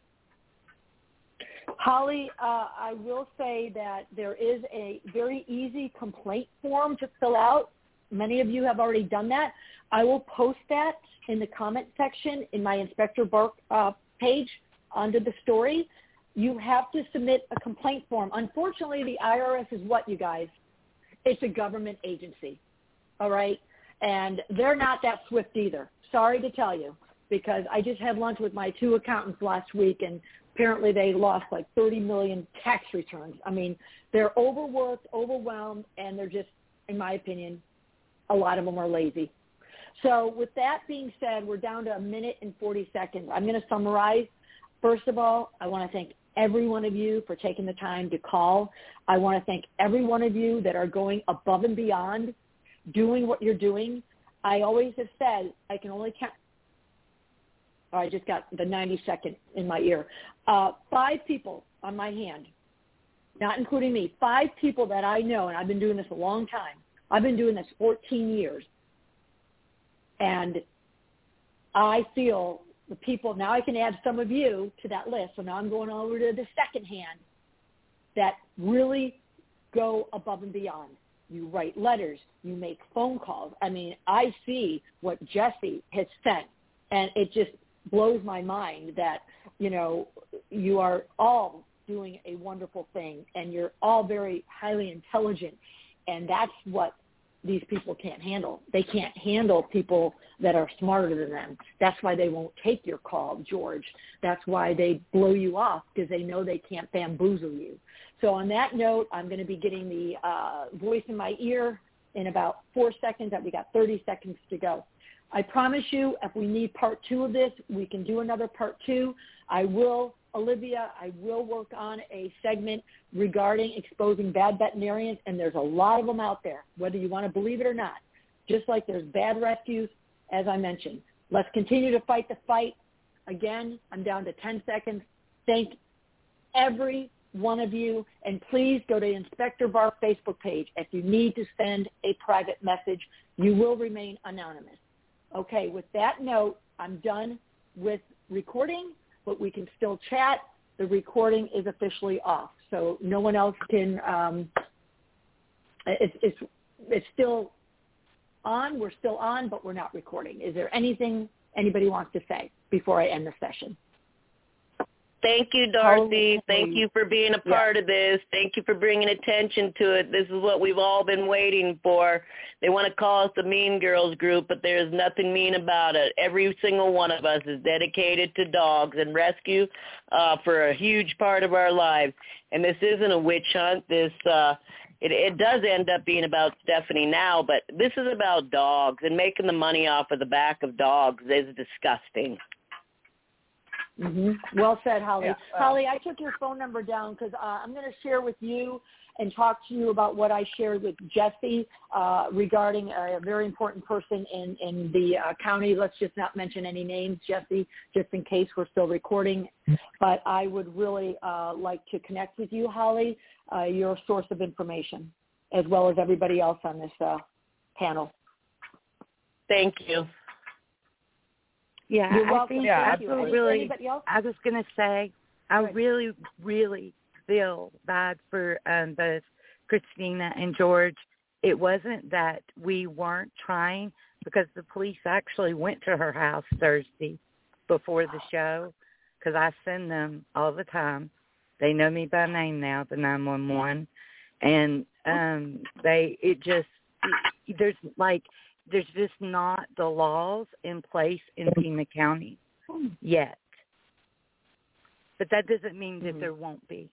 C: Holly, I will say that there is a very easy complaint form to fill out. Many of you have already done that. I will post that in the comment section in my Inspector Bark page under the story. You have to submit a complaint form. Unfortunately, the IRS is what, you guys? It's a government agency, all right? And they're not that swift either. Sorry to tell you, because I just had lunch with my 2 accountants last week, and apparently they lost like 30 million tax returns. I mean, they're overworked, overwhelmed, and they're just, in my opinion, a lot of them are lazy. So with that being said, we're down to 1 minute and 40 seconds. I'm going to summarize. First of all, I want to thank every one of you for taking the time to call. I want to thank every one of you that are going above and beyond, doing what you're doing. I always have said I can only count. Oh, I just got the 90-second in my ear. 5 people on my hand, not including me, 5 people that I know, and I've been doing this a long time. I've been doing this 14 years. And I feel the people, now I can add some of you to that list, so now I'm going over to the second hand, that really go above and beyond. You write letters. You make phone calls. I mean, I see what Jesse has sent, and it just blows my mind that, you are all doing a wonderful thing, and you're all very highly intelligent, and that's what these people can't handle. They can't handle people that are smarter than them. That's why they won't take your call, George. That's why they blow you off, because they know they can't bamboozle you. So on that note, I'm going to be getting the voice in my ear in about 4 seconds. We got 30 seconds to go. I promise you, if we need part 2 of this, we can do another part 2. Olivia, I will work on a segment regarding exposing bad veterinarians, and there's a lot of them out there, whether you want to believe it or not. Just like there's bad rescues, as I mentioned. Let's continue to fight the fight. Again, I'm down to 10 seconds. Thank every one of you, and please go to Inspector Bark Facebook page. If you need to send a private message, you will remain anonymous. Okay, with that note, I'm done with recording, but we can still chat. The recording is officially off. so no one else can. It's still on. We're still on, but we're not recording. Is there anything anybody wants to say before I end the session?
I: Thank you, Darcy. Thank you for being a part of this. Thank you for bringing attention to it. This is what we've all been waiting for. They want to call us the Mean Girls group, but there's nothing mean about it. Every single one of us is dedicated to dogs and rescue for a huge part of our lives. And this isn't a witch hunt. It does end up being about Stephanie now, but this is about dogs, and making the money off of the back of dogs is disgusting.
C: Mm-hmm. Well said, Holly.
F: Yeah.
C: Holly, I took your phone number down because I'm going to share with you and talk to you about what I shared with Jesse regarding a very important person in the county. Let's just not mention any names, Jesse, just in case we're still recording. But I would really like to connect with you, Holly, your source of information, as well as everybody else on this panel.
I: Thank you.
D: Yeah,
C: You're welcome.
D: I
C: Thank
D: feel
C: you.
D: really.
C: Anybody else?
D: I was going to say, I really, really feel bad for both Christina and George. It wasn't that we weren't trying, because the police actually went to her house Thursday before the show, because I send them all the time. They know me by name now, the 911, and there's just not the laws in place in Pima County yet. But that doesn't mean that there won't be.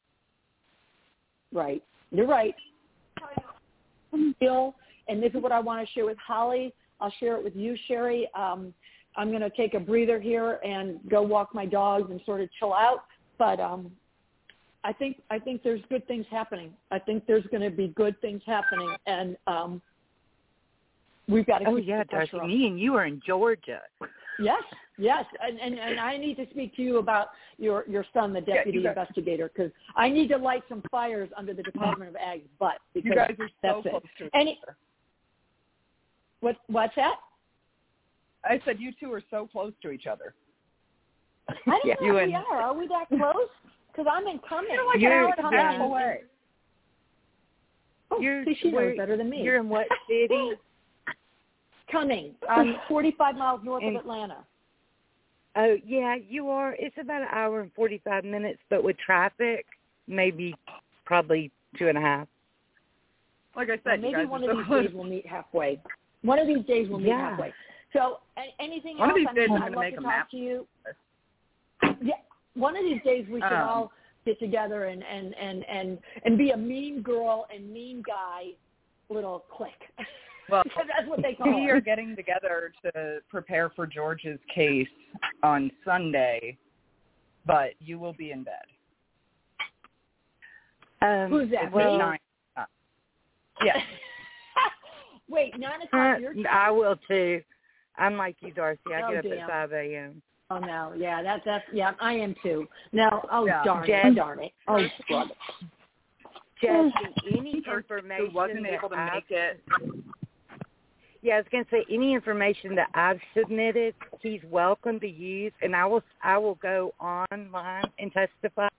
C: Right. You're right. Bill, and this is what I want to share with Holly. I'll share it with you, Sherry. I'm going to take a breather here and go walk my dogs and sort of chill out. But I think there's good things happening. I think there's going to be good things happening, and we've got to keep the pressure up.
D: Me and you are in Georgia.
C: Yes, and I need to speak to you about your son, the deputy investigator, because I need to light some fires under the Department of Ag's butt. Because
F: you guys are so
C: that's
F: close to each other.
C: What's that?
F: I said you two are so close to each other.
C: I don't know if we are. Are we that close? Because I'm in Cumming.
F: You're like an hour and a half away.
C: Oh, see, she knows better than me.
D: You're in what city?
C: Cumming, 45 miles north of Atlanta.
D: Oh, yeah, you are. It's about an hour and 45 minutes, but with traffic, probably 2.5.
F: Like I said,
C: well, maybe one of these days we'll meet halfway. One of these days we'll meet halfway. So anything else? I'd love to talk to you. Yeah, one of these days we should all get together and be a mean girl and mean guy little clique.
F: Well,
C: that's what they call
F: we
C: it.
F: are getting together to prepare for George's case on Sunday, but you will be in bed.
C: Who's that?
F: Well, 9. Yes.
C: Wait, 9 o'clock your time?
D: I will too. I'm like you, Darcy. I get up
C: damn.
D: at 5 a.m.
C: Oh no, yeah, that's I am too. Now, darn it. Oh, scrub it.
D: Jesse, any information
F: who wasn't able to make it.
D: Yeah, I was going to say, any information that I've submitted, he's welcome to use, and I will go online and testify